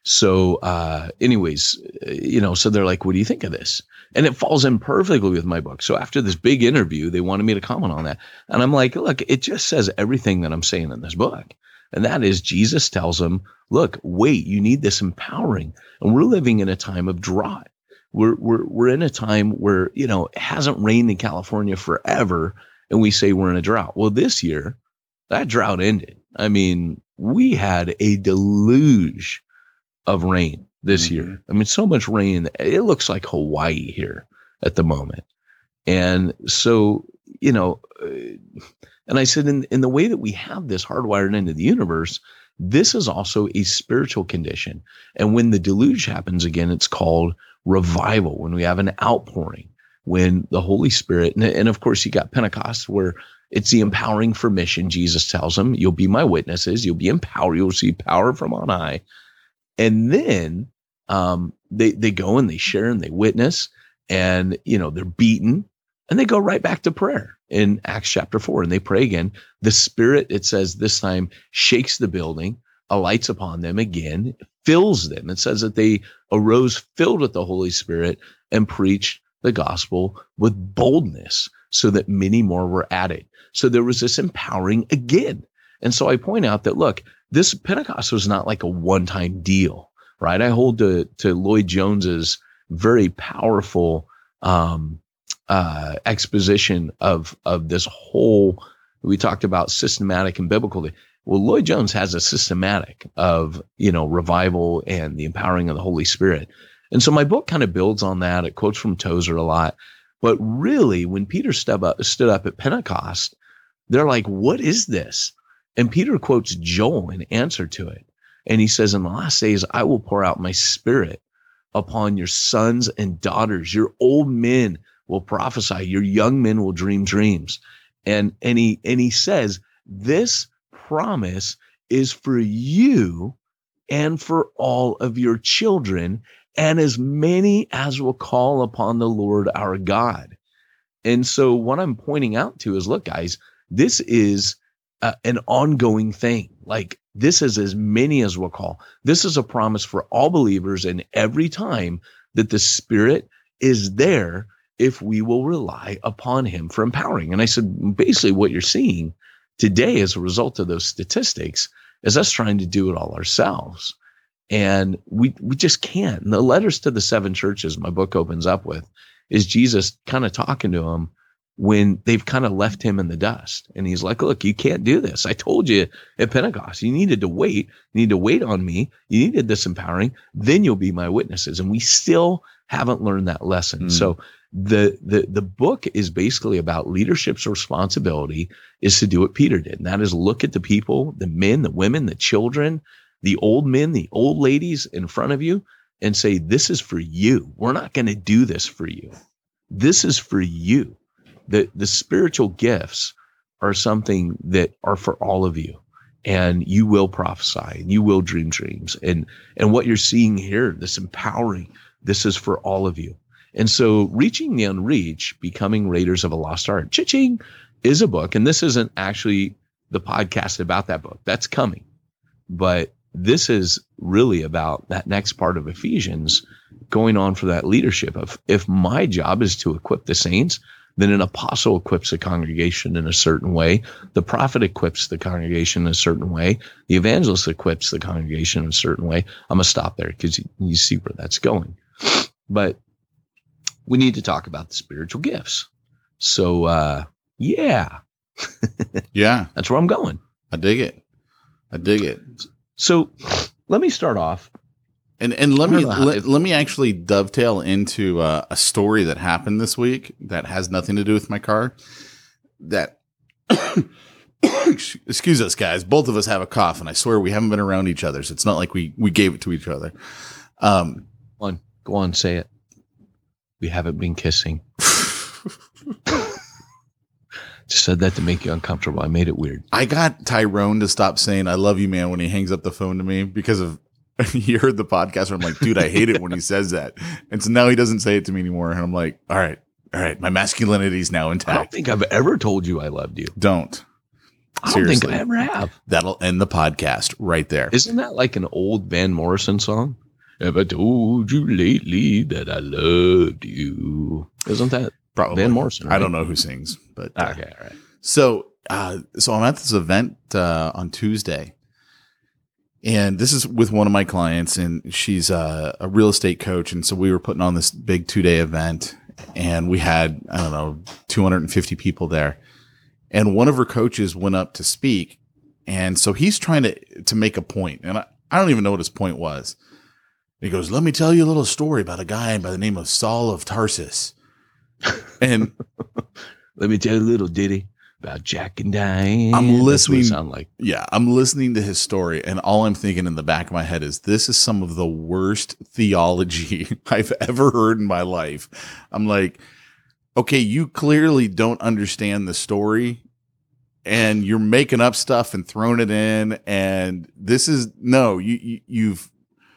So uh, anyways, you know, so they're like, "What do you think of this?" And it falls in perfectly with my book. So after this big interview, they wanted me to comment on that. And I'm like, look, it just says everything that I'm saying in this book. And that is, Jesus tells them, look, wait, you need this empowering. And we're living in a time of drought. We're, we're, we're in a time where, you know, it hasn't rained in California forever. And we say we're in a drought. Well, this year, that drought ended. I mean, we had a deluge of rain this mm-hmm. year. I mean, so much rain, it looks like Hawaii here at the moment. And so, you know, uh, and I said, in, in the way that we have this hardwired into the universe, this is also a spiritual condition. And when the deluge happens again, it's called revival, when we have an outpouring, when the Holy Spirit, and, and of course you got Pentecost, where it's the empowering for mission. Jesus tells them, you'll be my witnesses, you'll be empowered, you'll receive power from on high. And then um, they, they go and they share and they witness, and, you know, they're beaten, and they go right back to prayer in Acts chapter four, and they pray again. The Spirit, it says this time, shakes the building, alights upon them again, fills them. It says that they arose filled with the Holy Spirit and preached the gospel with boldness, so that many more were added. So there was this empowering again. And so I point out that, look, this Pentecost was not like a one-time deal, right? I hold to, to Lloyd Jones's very powerful um, uh, exposition of, of this whole, we talked about systematic and biblical. Well, Lloyd Jones has a systematic of, you know, revival and the empowering of the Holy Spirit. And so my book kind of builds on that. It quotes from Tozer a lot. But really, when Peter stood up, stood up at Pentecost, they're like, what is this? And Peter quotes Joel in answer to it. And he says, in the last days, I will pour out my Spirit upon your sons and daughters. Your old men will prophesy. Your young men will dream dreams. And, and he, and he says, this promise is for you and for all of your children, and as many as will call upon the Lord our God. And so what I'm pointing out to is, look, guys, this is uh, an ongoing thing. Like, this is as many as will call. This is a promise for all believers, and every time that the Spirit is there, if we will rely upon him for empowering. And I said, basically what you're seeing today as a result of those statistics is us trying to do it all ourselves. And we we just can't. And the letters to the seven churches my book opens up with is Jesus kind of talking to them when they've kind of left him in the dust. And he's like, look, you can't do this. I told you at Pentecost, you needed to wait. You need to wait on me. You needed this empowering. Then you'll be my witnesses. And we still haven't learned that lesson. Mm. So the, the, the book is basically about leadership's responsibility is to do what Peter did. And that is look at the people, the men, the women, the children, the old men, the old ladies in front of you, and say, this is for you. We're not going to do this for you. This is for you. The, the spiritual gifts are something that are for all of you, and you will prophesy and you will dream dreams. And, and what you're seeing here, this empowering, this is for all of you. And so Reaching the Unreached, Becoming Raiders of a Lost Art, cha-ching, is a book. And this isn't actually the podcast about that book. That's coming. But this is really about that next part of Ephesians, going on for that leadership of, if my job is to equip the saints, then an apostle equips the congregation in a certain way. The prophet equips the congregation in a certain way. The evangelist equips the congregation in a certain way. I'm going to stop there because you, you see where that's going. But we need to talk about the spiritual gifts. So, uh, yeah. Yeah. That's where I'm going. I dig it. I dig it. So let me start off. And and let me let, if, let me actually dovetail into uh, a story that happened this week that has nothing to do with my car. That excuse us, guys. Both of us have a cough, and I swear we haven't been around each other, so it's not like we we gave it to each other. Um, go on, go on, say it. We haven't been kissing. Just said that to make you uncomfortable. I made it weird. I got Tyrone to stop saying "I love you, man" when he hangs up the phone to me because of. He heard the podcast where I'm like, dude, I hate it when he says that. And so now he doesn't say it to me anymore. And I'm like, all right, all right. My masculinity is now intact. I don't think I've ever told you I loved you. Don't. I don't Seriously. think I ever have. That'll end the podcast right there. Isn't that like an old Van Morrison song? Have I told you lately that I loved you? Isn't that probably Van Morrison? Right? I don't know who sings, but uh, okay, all right. So, uh, so I'm at this event uh, on Tuesday. And this is with one of my clients, and she's a, a real estate coach. And so we were putting on this big two day event, and we had, I don't know, two hundred fifty people there. And one of her coaches went up to speak. And so he's trying to, to make a point. And I, I don't even know what his point was. He goes, let me tell you a little story about a guy by the name of Saul of Tarsus. And let me tell you a little ditty about Jack and Diane. I'm That's what listening. it sound like. Yeah, I'm listening to his story, and all I'm thinking in the back of my head is this is some of the worst theology I've ever heard in my life. I'm like, okay, you clearly don't understand the story, and you're making up stuff and throwing it in, and this is no, you, you you've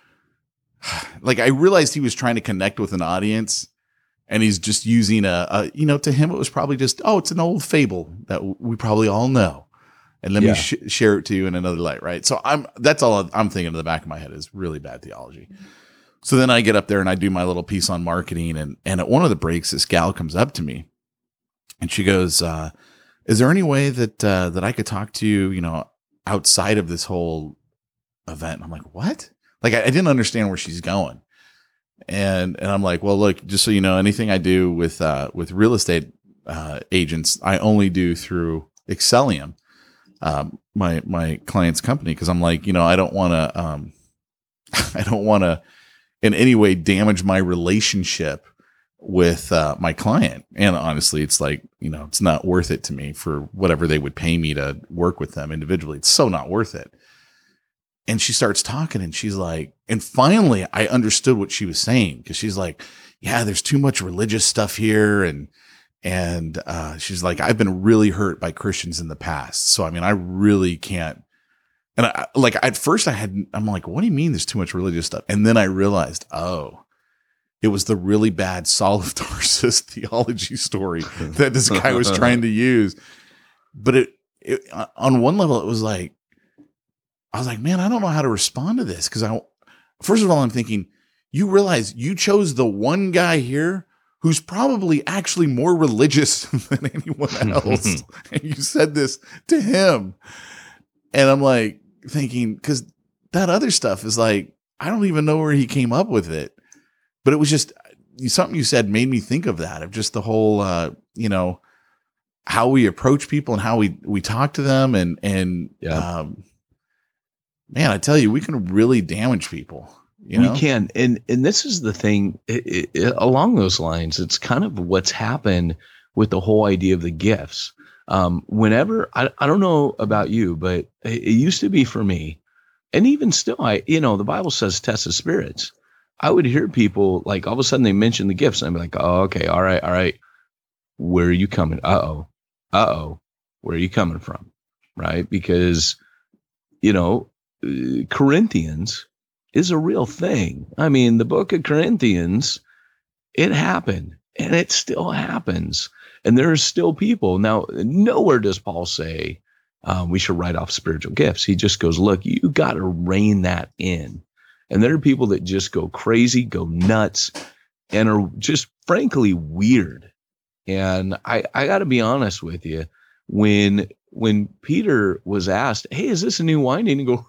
like I realized he was trying to connect with an audience. And he's just using a, a, you know, to him, it was probably just, oh, it's an old fable that we probably all know. And let Yeah. me sh- share it to you in another light. Right. So I'm, that's all I'm thinking in the back of my head is really bad theology. So then I get up there and I do my little piece on marketing. And, and at one of the breaks, this gal comes up to me and she goes, uh, is there any way that, uh, that I could talk to you, you know, outside of this whole event? And I'm like, what? Like, I, I didn't understand where she's going. And and I'm like, well, look, just so you know, anything I do with uh, with real estate uh, agents, I only do through Excellium, um, my my client's company, because I'm like, you know, I don't want to, um, I don't want to in any way damage my relationship with uh, my client. And honestly, it's like, you know, it's not worth it to me for whatever they would pay me to work with them individually. It's so not worth it. And she starts talking and she's like, and finally I understood what she was saying. Cause she's like, yeah, there's too much religious stuff here. And, and, uh, she's like, I've been really hurt by Christians in the past. So, I mean, I really can't. And I, like, at first I had, I'm like, what do you mean there's too much religious stuff? And then I realized, oh, it was the really bad Saul of Tarsus theology story that this guy was trying to use. But it, it, on one level, it was like, I was like, man, I don't know how to respond to this. Cause I, first of all, I'm thinking, you realize you chose the one guy here who's probably actually more religious than anyone else. And you said this to him. And I'm like thinking, cause that other stuff is like, I don't even know where he came up with it, but it was just something you said made me think of that, of just the whole, uh, you know, how we approach people and how we, we talk to them. And, and, Yeah. um, man, I tell you, we can really damage people. You know? We can. And, and this is the thing it, it, along those lines. It's kind of what's happened with the whole idea of the gifts. Um, whenever I, I don't know about you, but it, it used to be for me. And even still, I, you know, the Bible says test the spirits. I would hear people like all of a sudden they mention the gifts. And I'm like, oh, okay. All right. All right. Where are you coming? Uh-oh. Uh-oh. Where are you coming from? Right. Because, you know, Corinthians is a real thing. I mean, the book of Corinthians, it happened and it still happens. And there are still people. Now, nowhere does Paul say um, we should write off spiritual gifts. He just goes, look, you got to rein that in. And there are people that just go crazy, go nuts, and are just frankly weird. And I, I got to be honest with you, when when Peter was asked, hey, is this a new wine? And he go,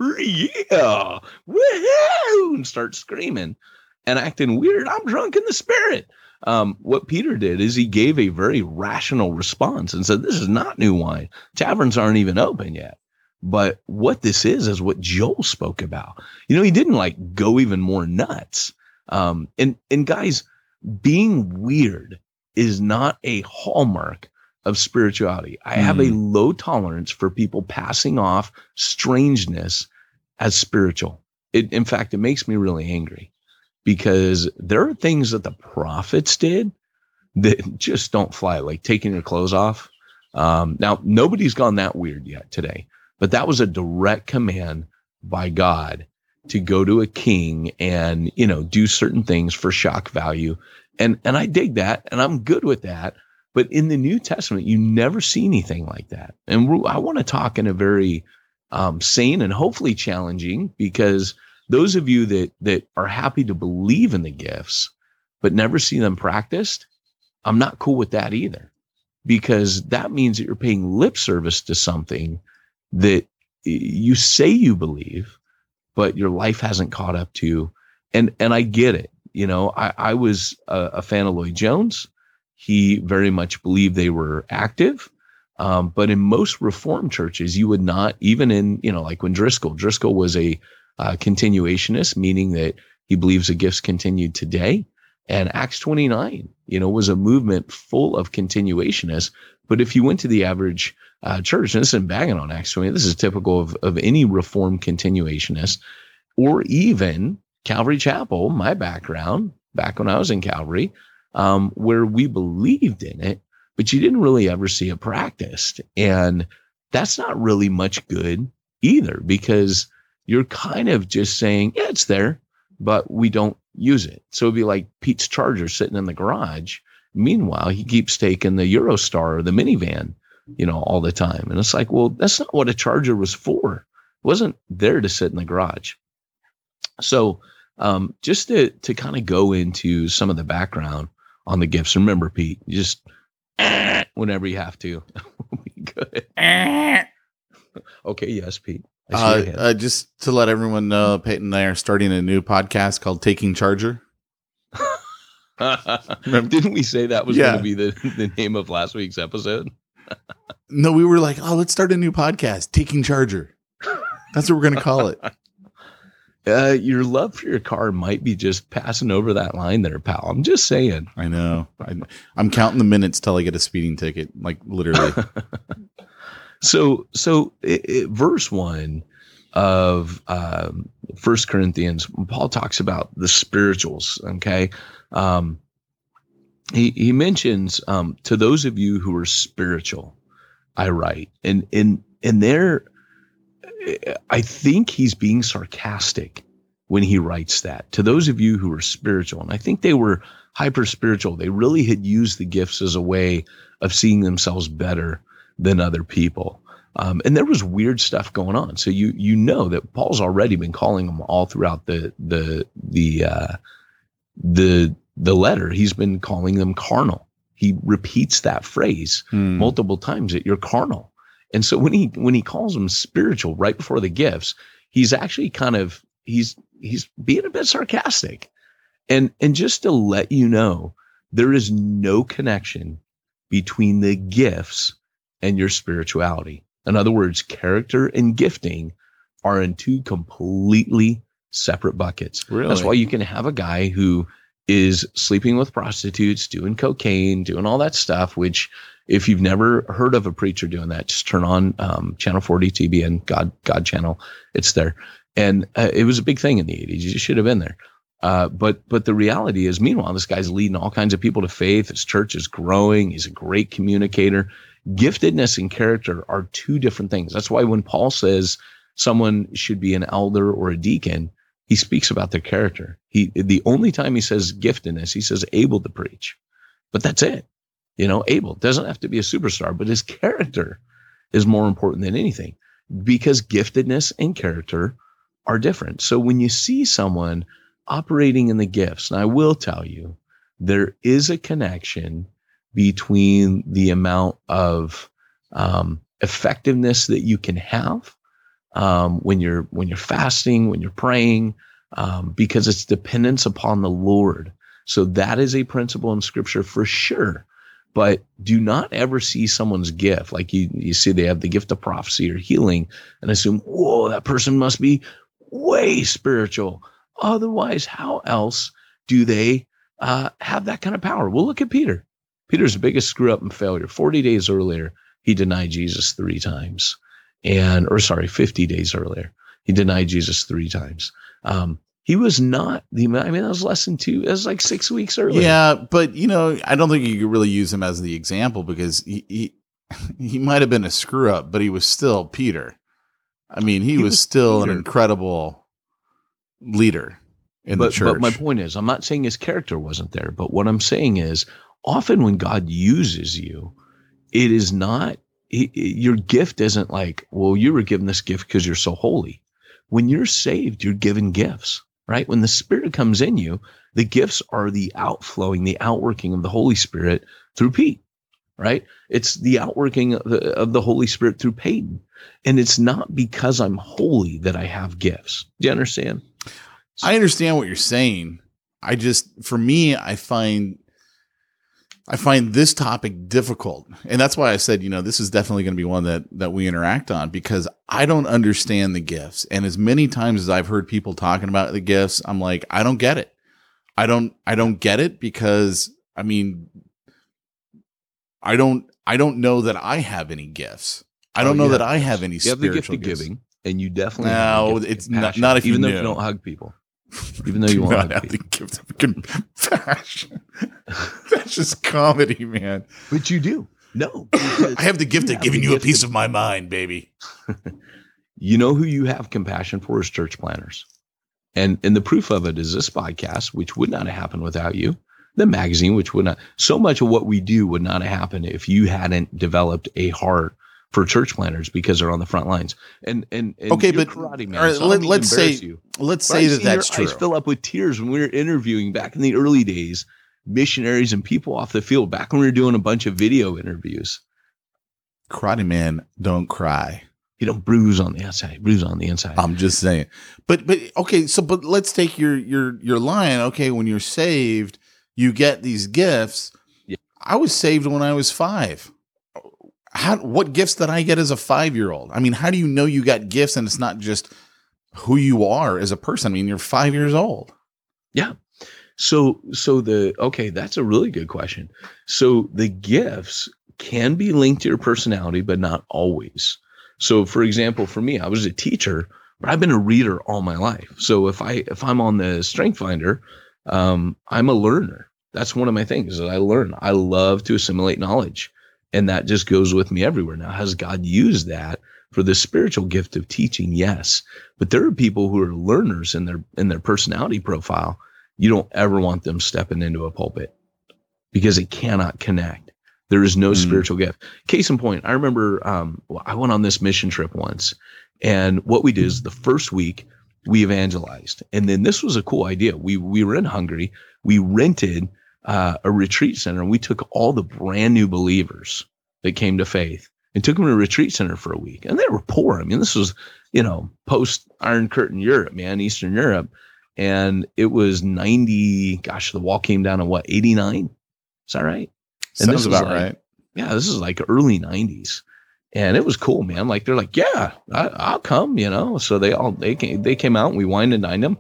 yeah, woohoo, and start screaming and acting weird. I'm drunk in the spirit. Um, what Peter did is he gave a very rational response and said, this is not new wine. Taverns aren't even open yet. But what this is, is what Joel spoke about. You know, he didn't like go even more nuts. Um, and, and guys, being weird is not a hallmark of spirituality. I have mm. a low tolerance for people passing off strangeness as spiritual. It, in fact, it makes me really angry because there are things that the prophets did that just don't fly, like taking your clothes off. Um, now, nobody's gone that weird yet today, but that was a direct command by God to go to a king and, you know, do certain things for shock value. And, and I dig that and I'm good with that. But in the New Testament, you never see anything like that. And we're, I want to talk in a very um, sane and hopefully challenging, because those of you that that are happy to believe in the gifts, but never see them practiced, I'm not cool with that either, because that means that you're paying lip service to something that you say you believe, but your life hasn't caught up to. And and I get it. You know, I, I was a, a fan of Lloyd Jones. He very much believed they were active. Um, but in most Reformed churches, you would not, even in, you know, like when Driscoll, Driscoll was a uh, continuationist, meaning that he believes the gifts continued today. And Acts twenty-nine, you know, was a movement full of continuationists. But if you went to the average uh, church, and this isn't bagging on Acts twenty, this is typical of, of any Reformed continuationist, or even Calvary Chapel, my background, back when I was in Calvary, um, where we believed in it, but you didn't really ever see it practiced. And that's not really much good either, because you're kind of just saying, yeah, it's there, but we don't use it. So it'd be like Pete's Charger sitting in the garage. Meanwhile, he keeps taking the Eurostar or the minivan, you know, all the time. And it's like, well, that's not what a Charger was for. It wasn't there to sit in the garage. So um, just to, to kind of go into some of the background on the gifts. Remember, Pete, you just eh, whenever you have to. Good. Okay, yes, Pete. Uh, uh, just to let everyone know, Peyton and I are starting a new podcast called Taking Charger. Didn't we say that was Yeah. going to be the, the name of last week's episode? No, we were like, oh, let's start a new podcast, Taking Charger. That's what we're going to call it. Uh, your love for your car might be just passing over that line there, pal. I'm just saying. I know. I, I'm counting the minutes till I get a speeding ticket, like literally. So, so it, it, verse one of um, First Corinthians, Paul talks about the spirituals. Okay, um, he he mentions um, to those of you who are spiritual, I write, and and and there, I think he's being sarcastic when he writes that. To those of you who are spiritual, and I think they were hyper spiritual. They really had used the gifts as a way of seeing themselves better than other people. Um, and there was weird stuff going on. So you you know that Paul's already been calling them all throughout the the the uh, the the letter. He's been calling them carnal. He repeats that phrase Hmm. multiple times, that you're carnal. And so when he when he calls them spiritual right before the gifts, he's actually kind of he's he's being a bit sarcastic. And and just to let you know, there is no connection between the gifts and your spirituality. In other words, character and gifting are in two completely separate buckets. Really? That's why you can have a guy who is sleeping with prostitutes, doing cocaine, doing all that stuff, which if you've never heard of a preacher doing that, just turn on um, Channel forty T B N, God, God channel. It's there. And uh, it was a big thing in the eighties. You should have been there. Uh, but but the reality is, meanwhile, this guy's leading all kinds of people to faith. His church is growing. He's a great communicator. Giftedness and character are two different things. That's why when Paul says someone should be an elder or a deacon, he speaks about their character. He the only time he says giftedness, he says able to preach. But that's it. You know, able doesn't have to be a superstar, but his character is more important than anything, because giftedness and character are different. So when you see someone operating in the gifts, and I will tell you, there is a connection between the amount of um, effectiveness that you can have um, when you're when you're fasting, when you're praying, um, because it's dependence upon the Lord. So that is a principle in Scripture for sure. But do not ever see someone's gift, like you you see they have the gift of prophecy or healing, and assume, whoa, that person must be way spiritual. Otherwise, how else do they uh, have that kind of power? Well, look at Peter. Peter's biggest screw up and failure. forty days earlier, he denied Jesus three times. And, or sorry, fifty days earlier, he denied Jesus three times. Um, he was not the, I mean, that was less than two, it was like six weeks earlier. Yeah, but you know, I don't think you could really use him as the example, because he he, he might have been a screw up, but he was still Peter. I mean, he, He was, was still Peter. an incredible leader in but, the church. But my point is, I'm not saying his character wasn't there, but what I'm saying is, often when God uses you, it is not, he, your gift isn't like, well, you were given this gift because you're so holy. When you're saved, you're given gifts, right? When the Spirit comes in you, the gifts are the outflowing, the outworking of the Holy Spirit through Pete, right? It's the outworking of the, of the Holy Spirit through Peyton. And it's not because I'm holy that I have gifts. Do you understand? I understand what you're saying. I just, for me, I find, I find this topic difficult. And that's why I said, you know, this is definitely going to be one that, that we interact on, because I don't understand the gifts. And as many times as I've heard people talking about the gifts, I'm like, I don't get it. I don't I don't get it because I mean I don't I don't know that I have any gifts. I don't Oh, know you that have I gifts. have any You have the gift spiritual of gifts. giving, and you definitely No, have the gift of it's not- compassion, not if you even though knew. you don't hug people. Even though Do you won't not hug have people. the gift of compassion. That's just comedy, man. But you do. No. because I have the gift you of have giving the you a gift piece of- of my mind, baby. You know who you have compassion for is church planners. And and the proof of it is this podcast, which would not have happened without you. The magazine, which would not, so much of what we do would not have happened if you hadn't developed a heart for church planners because they're on the front lines. And and, and Okay, you're but karate man, all right, so I don't let, mean to let's say embarrass you. let's But say I've that seen that's your true. eyes fill up with tears when we were interviewing back in the early days, missionaries and people off the field, back when we were doing a bunch of video interviews. Karate man don't cry. You know, bruise on the outside, bruise on the inside. I'm just saying. But but okay, so but let's take your your your line. Okay, when you're saved, you get these gifts. Yeah. I was saved when I was five. How what gifts did I get as a five-year-old? I mean, how do you know you got gifts and it's not just who you are as a person? I mean, you're five years old. Yeah. So, so the, okay, that's a really good question. So the gifts can be linked to your personality, but not always. So for example, for me, I was a teacher, but I've been a reader all my life. So if I, if I'm on the Strength Finder, um, I'm a learner. That's one of my things that I learn. I love to assimilate knowledge, and that just goes with me everywhere. Now, has God used that for the spiritual gift of teaching? Yes. But there are people who are learners in their, in their personality profile. You don't ever want them stepping into a pulpit because it cannot connect. There is no Mm. spiritual gift. Case in point, I remember um, I went on this mission trip once, and what we did is the first week we evangelized, and then this was a cool idea. We we were in Hungary. We rented uh, a retreat center, and we took all the brand new believers that came to faith and took them to a retreat center for a week, and they were poor. I mean, this was you know post Iron Curtain Europe, man, Eastern Europe. And it was ninety, gosh, the wall came down in what, eighty-nine? Is that right? And Sounds this was about like- right. Yeah, this is like early nineties. And it was cool, man. Like, they're like, yeah, I, I'll come, you know? So they all, they came, they came out and we wined and dined them.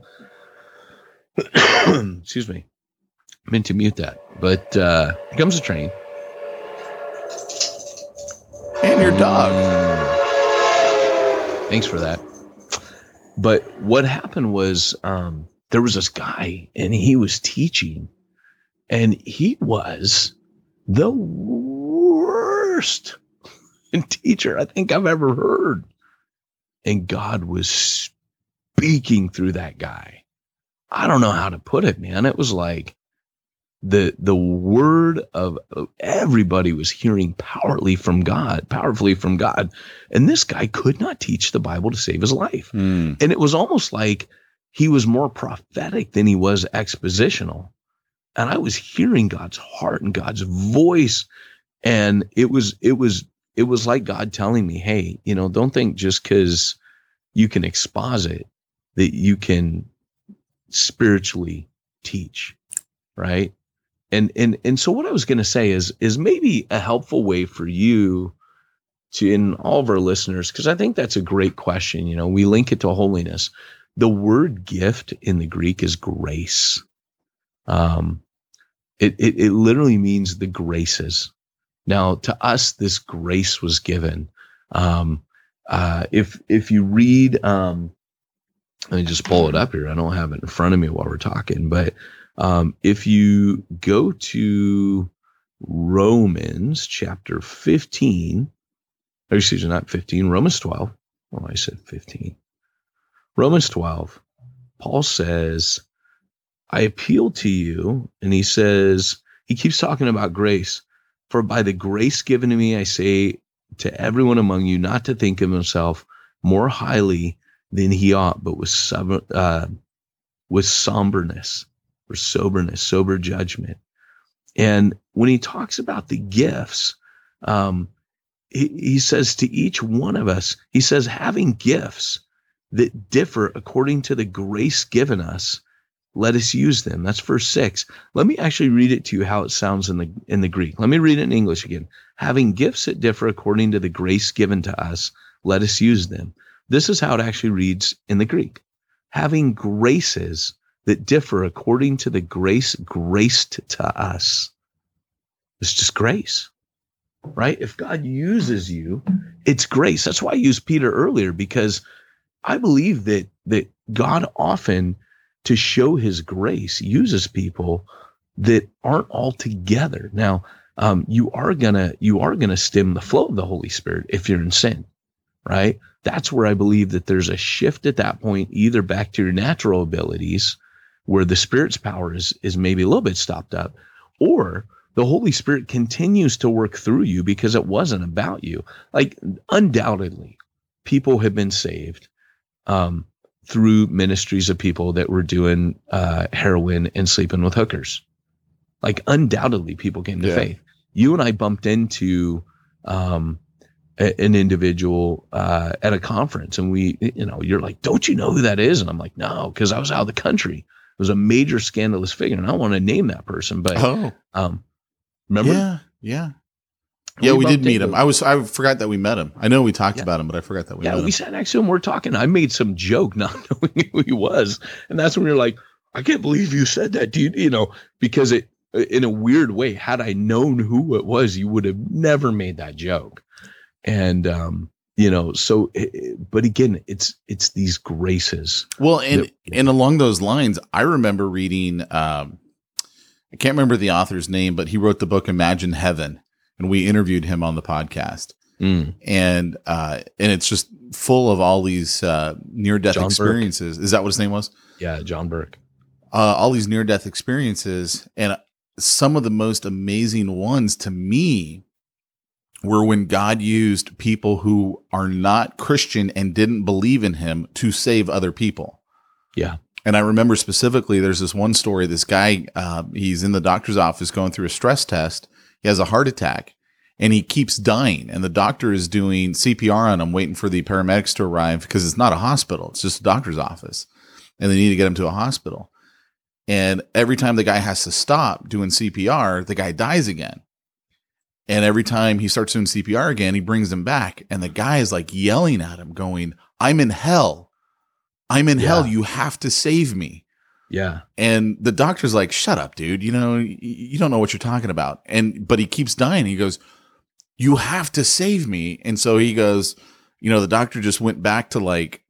Excuse me. I meant to mute that. But uh, here comes the train. And your dog. Thanks for that. But what happened was um, there was this guy and he was teaching, and he was the worst teacher I think I've ever heard. And God was speaking through that guy. I don't know how to put it, man. It was like the the word of of everybody was hearing powerfully from God, powerfully from God. And this guy could not teach the Bible to save his life. Hmm. And it was almost like he was more prophetic than he was expositional. And I was hearing God's heart and God's voice. And it was, it was, it was like God telling me, hey, you know, don't think just because you can exposit that you can spiritually teach. Right. And, and, and so what I was going to say is, is maybe a helpful way for you to, in all of our listeners, because I think that's a great question. You know, we link it to holiness. The word gift in the Greek is grace. Um, it, it, it literally means the graces. Now, to us, this grace was given. Um, uh, if, if you read, um, let me just pull it up here. I don't have it in front of me while we're talking, but, um, if you go to Romans chapter fifteen, or excuse me, not fifteen, Romans twelve. Oh, I said fifteen. Romans twelve, Paul says, I appeal to you, and he says, he keeps talking about grace. For by the grace given to me, I say to everyone among you not to think of himself more highly than he ought, but with, sub, uh, with somberness or soberness, sober judgment. And when he talks about the gifts, um, he, he says to each one of us, he says, having gifts that differ according to the grace given us, let us use them. That's verse six. Let me actually read it to you how it sounds in the in the Greek. Let me read it in English again. Having gifts that differ according to the grace given to us, let us use them. This is how it actually reads in the Greek. Having graces that differ according to the grace graced to us. It's just grace, right? If God uses you, it's grace. That's why I used Peter earlier, because I believe that that God often, to show his grace, uses people that aren't all together. Now, um, you are gonna you are gonna stem the flow of the Holy Spirit if you're in sin, right? That's where I believe that there's a shift at that point, either back to your natural abilities, where the Spirit's power is is maybe a little bit stopped up, or the Holy Spirit continues to work through you because it wasn't about you. Like, undoubtedly, people have been saved um, through ministries of people that were doing uh, heroin and sleeping with hookers. Like, undoubtedly, people came to Yeah. faith. You and I bumped into um, a, an individual uh, at a conference, and we, you know, you're like, "Don't you know who that is?" And I'm like, "No," because I was out of the country. It was a major scandalous figure, and I don't want to name that person, but Oh, um, remember? yeah, yeah, yeah. We, did bumped meet into him. I was I forgot that we met him. I know we talked Yeah. about him, but I forgot that we Yeah, met we him. sat next to him. We're talking. I made some joke, not knowing who he was, and that's when you're like, "I can't believe you said that, dude." You know, because it, in a weird way, had I known who it was, you would have never made that joke. And um, you know, so, it, but again, it's it's these graces. Well, and Yep. and along those lines, I remember reading. Um, I can't remember the author's name, but he wrote the book Imagine Heaven, and we interviewed him on the podcast. Mm. And uh, and it's just full of all these uh, near death John Burke. experiences. Is that what his name was? Yeah, John Burke. Uh, all these near death experiences, and some of the most amazing ones to me were when God used people who are not Christian and didn't believe in him to save other people. Yeah. And I remember specifically, there's this one story, this guy, uh, he's in the doctor's office going through a stress test. He has a heart attack and he keeps dying. And the doctor is doing C P R on him, waiting for the paramedics to arrive because it's not a hospital. It's just a doctor's office. And they need to get him to a hospital. And every time the guy has to stop doing C P R, the guy dies again. And every time he starts doing C P R again, he brings him back. And the guy is like yelling at him, going, "I'm in hell. I'm in Yeah. hell. You have to save me." Yeah. And the doctor's like, "Shut up, dude. You know, y- you don't know what you're talking about." And, but he keeps dying. He goes, "You have to save me." And so he goes, you know, the doctor just went back to like,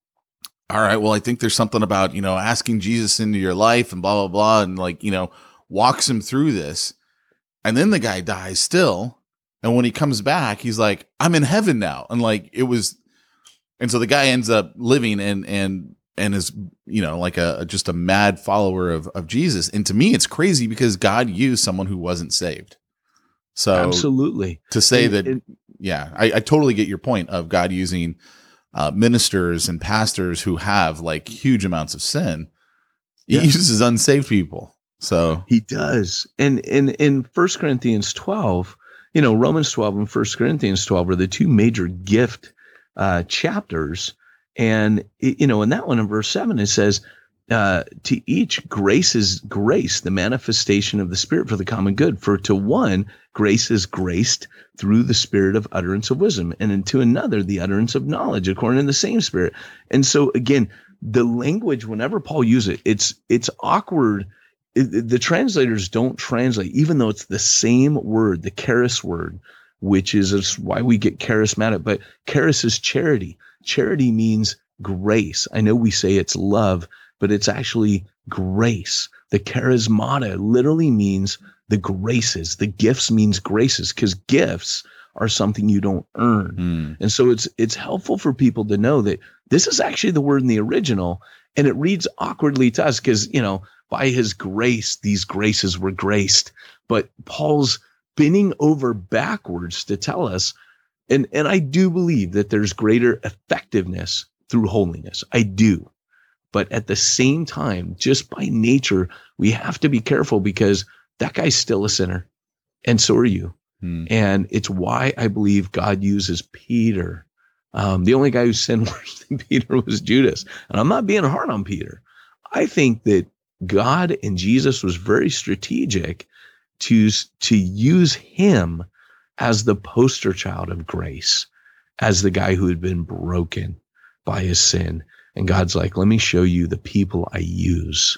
"All right, well, I think there's something about, you know, asking Jesus into your life and blah, blah, blah." And like, you know, walks him through this. And then the guy dies still. And when he comes back, he's like, "I'm in heaven now." And like, it was, and so the guy ends up living and, and, and is, you know, like a, just a mad follower of, of Jesus. And to me, it's crazy because God used someone who wasn't saved. So Absolutely. to say And- that, and- yeah, I, I totally get your point of God using uh, ministers and pastors who have like huge amounts of sin. He Yeah. uses unsaved people. So He does. And in in First Corinthians twelve, you know, Romans twelve and First Corinthians twelve are the two major gift uh, chapters. And, it- you know, in that one, in verse seven, it says, uh, to each grace is grace, the manifestation of the Spirit for the common good. For to one, grace is graced through the spirit of utterance of wisdom, and to another, the utterance of knowledge, according to the same Spirit. And so, again, the language, whenever Paul uses it, it's it's awkward. It- the translators don't translate, even though it's the same word, the charis word, which is, is why we get charismatic. But charis is charity. Charity means grace. I know we say it's love, but it's actually grace. The charismata literally means the graces. The gifts means graces, because gifts are something you don't earn. hmm. And so it's it's helpful for people to know that this is actually the word in the original, and it reads awkwardly to us because, you know, by his grace, these graces were graced. But Paul's bending over backwards to tell us, and, and I do believe that there's greater effectiveness through holiness. I do. But at the same time, just by nature, we have to be careful because that guy's still a sinner. And so are you. Hmm. And it's why I believe God uses Peter. Um, the only guy who sinned worse than Peter was Judas. And I'm not being hard on Peter. I think that God and Jesus was very strategic to, to use him as the poster child of grace, as the guy who had been broken by his sin. And God's like, let me show you the people I use.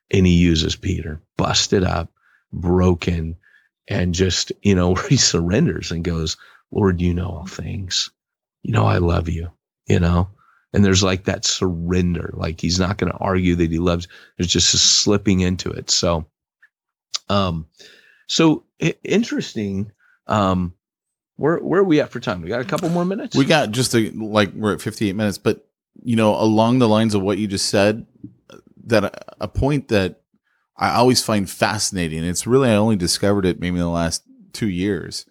and he uses Peter, busted up, broken, and just, you know, where he surrenders and goes, Lord, you know all things. You know, I love you, you know? And there's like that surrender, like he's not going to argue that he loves. There's just a slipping into it. So, um, so I- interesting. Um, where, where are we at for time? We got a couple more minutes. We got just a, like, we're at fifty-eight minutes, but you know, along the lines of what you just said, that a, a point that I always find fascinating. It's really, I only discovered it maybe in the last two years.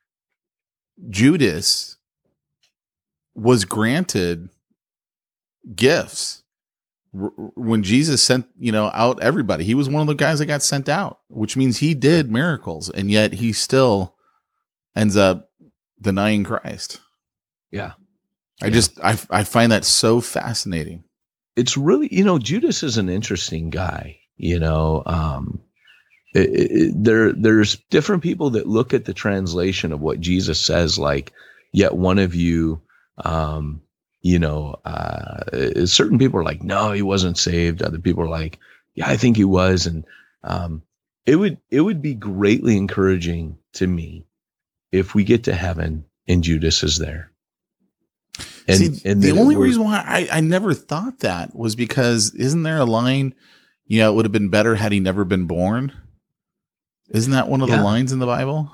Judas was granted gifts R- when Jesus sent, you know, out everybody. He was one of the guys that got sent out, which means he did miracles, and yet he still ends up denying Christ. Yeah. I Yeah. just, I, I find that so fascinating. It's really, you know, Judas is an interesting guy, you know, um, it, it, there, there's different people that look at the translation of what Jesus says, like, yet one of you, um, you know, uh, certain people are like, no, he wasn't saved. Other people are like, yeah, I think he was. And, um, it would, it would be greatly encouraging to me if we get to heaven and Judas is there. And, See, and the then only we're- reason why I, I never thought that was because isn't there a line, you know, it would have been better had he never been born? Isn't that one of Yeah. the lines in the Bible?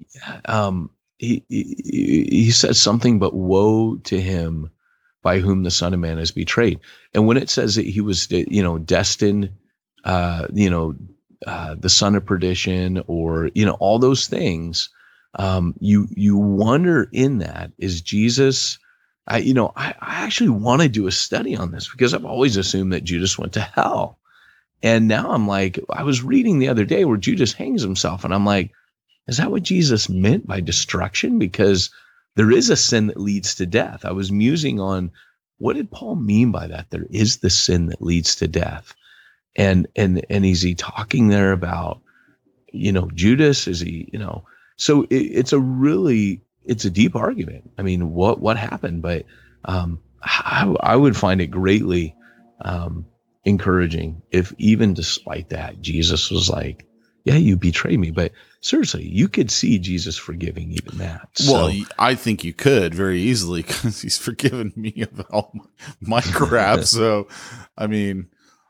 um, he, he he says something, but woe to him by whom the Son of Man is betrayed. And when it says that he was, you know, destined, uh, you know, uh, the son of perdition, or, you know, all those things, um, you you wonder in that, is Jesus, I, you know, I, I actually want to do a study on this because I've always assumed that Judas went to hell. And now I'm like, I was reading the other day where Judas hangs himself, and I'm like, is that what Jesus meant by destruction? Because there is a sin that leads to death. I was musing on, what did Paul mean by that? There is the sin that leads to death. And, and, and is he talking there about, you know, Judas? Is he, you know, so it, it's a really, it's a deep argument. I mean, what, what happened? But, um, I, I would find it greatly, um, encouraging if even despite that, Jesus was like, yeah, you betrayed me. But seriously, you could see Jesus forgiving even that. Well, So, I think you could very easily because he's forgiven me of all my crap. So, I mean,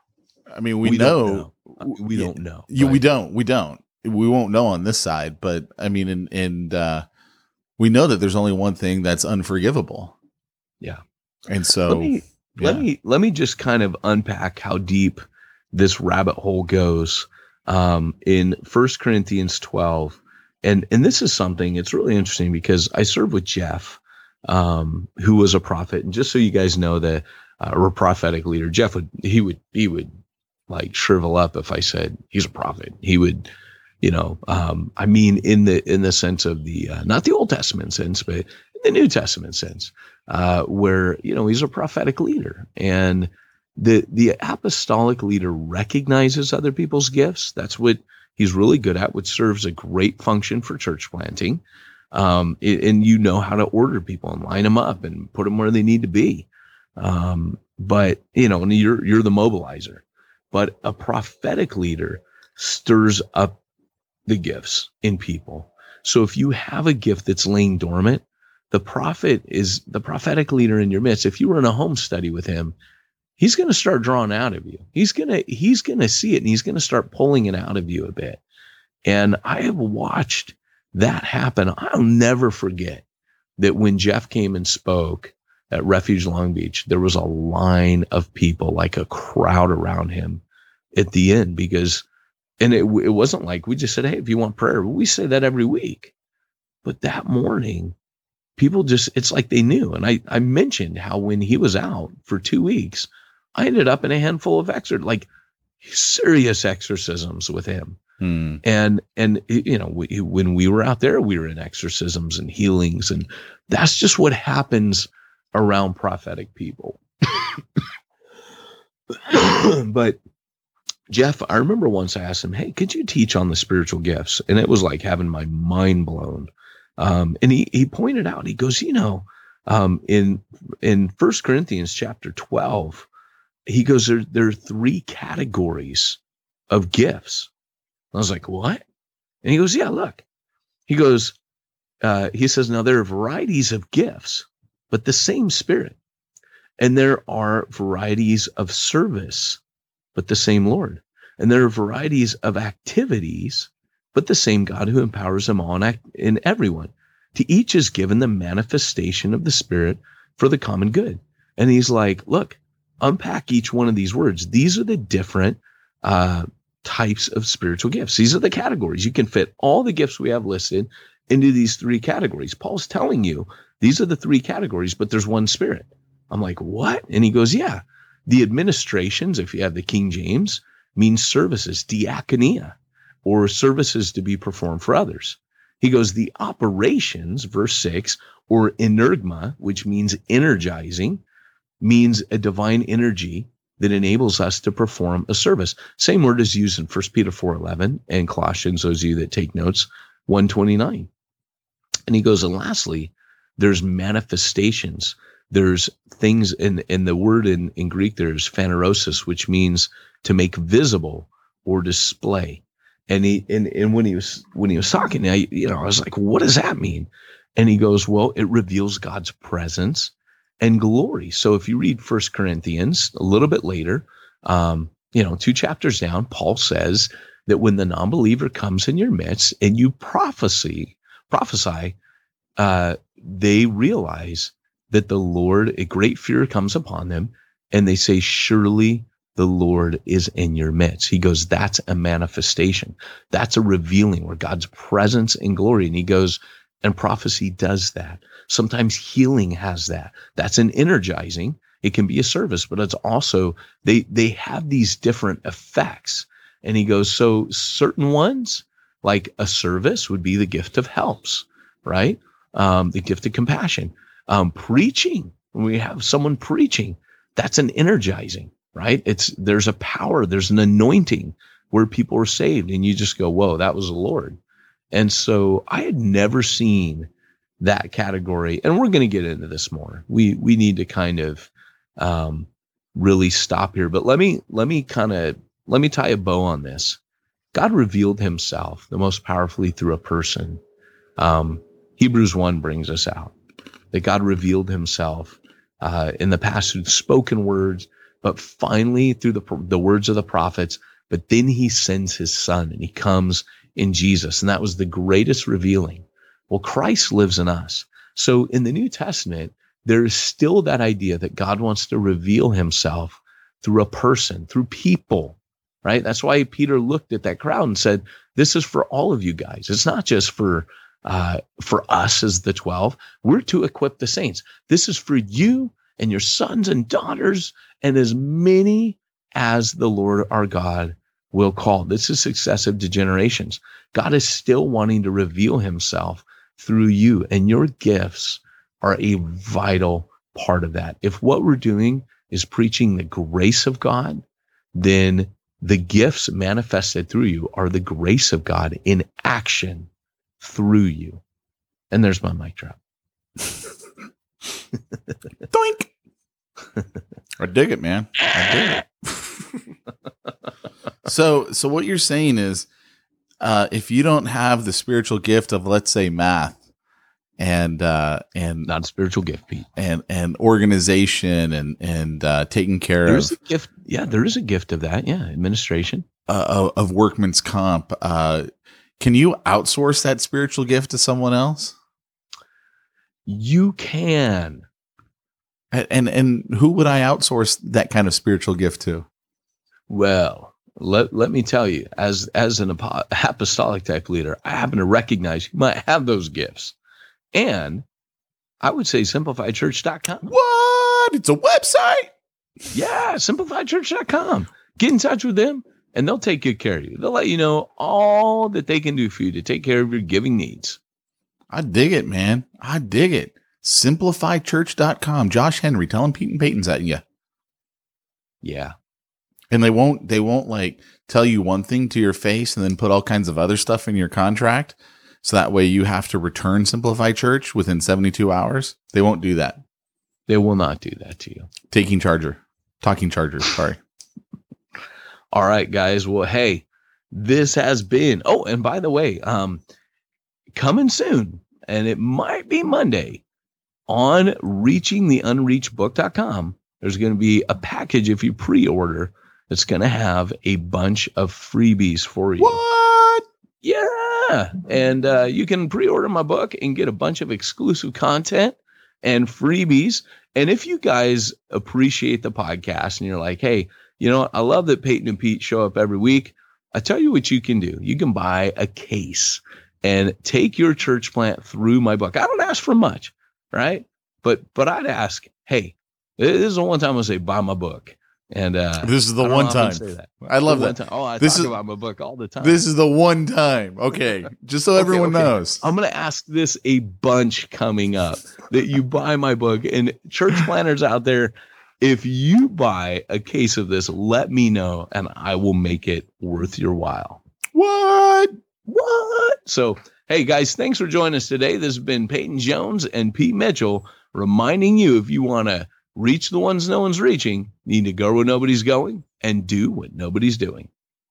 I mean, we, we know, don't know. I mean, we don't know. You, we but- don't, we don't, we won't know on this side. But I mean, and and uh, we know that there's only one thing that's unforgivable. Yeah. And so, Let me let yeah. me let me just kind of unpack how deep this rabbit hole goes um, in First Corinthians twelve, and and this is something, it's really interesting because I served with Jeff, um, who was a prophet, and just so you guys know that uh, or a prophetic leader, Jeff would he would he would like shrivel up if I said he's a prophet. He would, you know, um, I mean, in the in the sense of the uh, not the Old Testament sense, but in the New Testament sense. Uh, where, you know, he's a prophetic leader, and the the apostolic leader recognizes other people's gifts. That's what he's really good at, which serves a great function for church planting. Um, it, and you know how to order people and line them up and put them where they need to be. Um, but you know, and you're you're the mobilizer. But a prophetic leader stirs up the gifts in people. So if you have a gift that's laying dormant, the prophet is the prophetic leader in your midst. If you were in a home study with him, he's going to start drawing out of you. He's going to, he's going to see it, and he's going to start pulling it out of you a bit. And I have watched that happen. I'll never forget that when Jeff came and spoke at Refuge Long Beach, there was a line of people, like a crowd around him at the end, because, and it, it wasn't like we just said, hey, if you want prayer, we say that every week. But that morning, people just, it's like they knew. And I, I mentioned how when he was out for two weeks, I ended up in a handful of exorcisms, like serious exorcisms with him. Hmm. And, and, you know, we, when we were out there, we were in exorcisms and healings. And that's just what happens around prophetic people. But Jeff, I remember once I asked him, hey, could you teach on the spiritual gifts? And it was like having my mind blown. Um, and he, he pointed out, he goes, you know, um, in, in First Corinthians chapter twelve, he goes, there, there are three categories of gifts. I was like, what? And he goes, yeah, look. He goes, uh, he says, now there are varieties of gifts, but the same Spirit. And there are varieties of service, but the same Lord. And there are varieties of activities, but the same God who empowers them all in, in everyone. To each is given the manifestation of the Spirit for the common good. And he's like, look, unpack each one of these words. These are the different uh, types of spiritual gifts. These are the categories. You can fit all the gifts we have listed into these three categories. Paul's telling you these are the three categories, but there's one Spirit. I'm like, what? And he goes, yeah, the administrations, if you have the King James, means services, diakonia, or services to be performed for others. He goes, the operations, verse six, or energma, which means energizing, means a divine energy that enables us to perform a service. Same word is used in First Peter four eleven and Colossians, those of you that take notes, one twenty-nine. And he goes, and lastly, there's manifestations. There's things in, in the word in, in Greek, there's phanerosis, which means to make visible or display. And he, and, and when he was, when he was talking, I, you know, I was like, what does that mean? And he goes, well, it reveals God's presence and glory. So if you read First Corinthians a little bit later, um, you know, two chapters down, Paul says that when the non-believer comes in your midst and you prophecy, prophesy, uh, they realize that the Lord, a great fear comes upon them, and they say, surely the Lord is in your midst. He goes, that's a manifestation. That's a revealing where God's presence and glory. And he goes, and prophecy does that. Sometimes healing has that. That's an energizing. It can be a service, but it's also, they, they have these different effects. And he goes, so certain ones, like a service would be the gift of helps, right? Um, the gift of compassion. Um, preaching, when we have someone preaching, that's an energizing, right? It's, there's a power, there's an anointing where people are saved, and you just go, whoa, that was the Lord. And so I had never seen that category, and we're going to get into this more. We, we need to kind of, um, really stop here, but let me, let me kind of, let me tie a bow on this. God revealed himself the most powerfully through a person. Um, Hebrews one brings us out that God revealed himself uh, in the past through spoken words, but finally through the, the words of the prophets. But then he sends his son, and he comes in Jesus. And that was the greatest revealing. Well, Christ lives in us. So in the New Testament, there is still that idea that God wants to reveal himself through a person, through people, right? That's why Peter looked at that crowd and said, this is for all of you guys. It's not just for Uh, for us as the twelve. We're to equip the saints. This is for you and your sons and daughters and as many as the Lord our God will call. This is successive to generations. God is still wanting to reveal himself through you, and your gifts are a vital part of that. If what we're doing is preaching the grace of God, then the gifts manifested through you are the grace of God in action through you. And there's my mic drop. Doink. I dig it, man. I dig it. so, so what you're saying is, uh, if you don't have the spiritual gift of, let's say, math and, uh, and not a spiritual gift, Pete, and, and organization and, and, uh, taking care There's of a gift. Yeah. There is a gift of that. Yeah. Administration, uh, of, of workman's comp, uh, can you outsource that spiritual gift to someone else? You can. And, and and who would I outsource that kind of spiritual gift to? Well, let let me tell you, as as an apostolic type leader, I happen to recognize you might have those gifts. And I would say simplified church dot com. What? It's a website? Yeah, simplified church dot com. Get in touch with them, and they'll take good care of you. They'll let you know all that they can do for you to take care of your giving needs. I dig it, man. I dig it. simplified church dot com. Josh Henry, tell him Pete and Peyton's at you. Yeah. And they won't, they won't like tell you one thing to your face and then put all kinds of other stuff in your contract. So that way you have to return Simplify Church within seventy-two hours. They won't do that. They will not do that to you. Taking charger, talking charger. Sorry. All right, guys. Well, hey, this has been, oh, and by the way, um, coming soon, and it might be Monday, on reaching the unreached book dot com, there's going to be a package if you pre-order that's going to have a bunch of freebies for you. What? Yeah. And uh, you can pre-order my book and get a bunch of exclusive content and freebies. And if you guys appreciate the podcast and you're like, hey, you know what? I love that Peyton and Pete show up every week. I tell you what you can do. You can buy a case and take your church plant through my book. I don't ask for much, right? But but I'd ask, hey, this is the one time I say buy my book. And uh, this is the one time. I love that. Time. Oh, I this talk is, about my book all the time. This is the one time. Okay, just so okay, everyone okay. knows. I'm going to ask this a bunch coming up, that you buy my book. And church planners out there, if you buy a case of this, let me know, and I will make it worth your while. What? What? So, hey, guys, thanks for joining us today. This has been Peyton Jones and Pete Mitchell reminding you, if you want to reach the ones no one's reaching, you need to go where nobody's going and do what nobody's doing.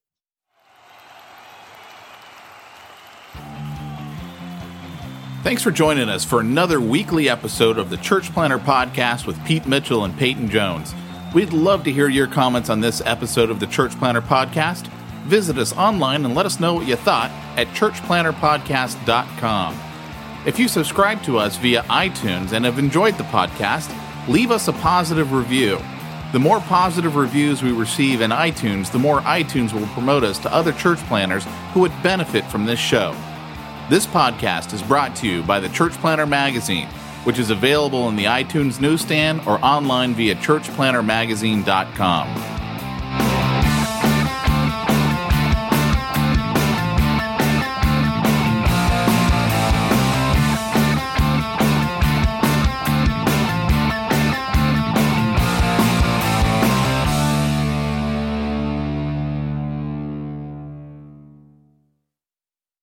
Thanks for joining us for another weekly episode of the Church Planter Podcast with Pete Mitchell and Peyton Jones. We'd love to hear your comments on this episode of the Church Planter Podcast. Visit us online and let us know what you thought at church planter podcast dot com. If you subscribe to us via iTunes and have enjoyed the podcast, leave us a positive review. The more positive reviews we receive in iTunes, the more iTunes will promote us to other church planners who would benefit from this show. This podcast is brought to you by the Church Planter Magazine, which is available in the iTunes newsstand or online via church planter magazine dot com.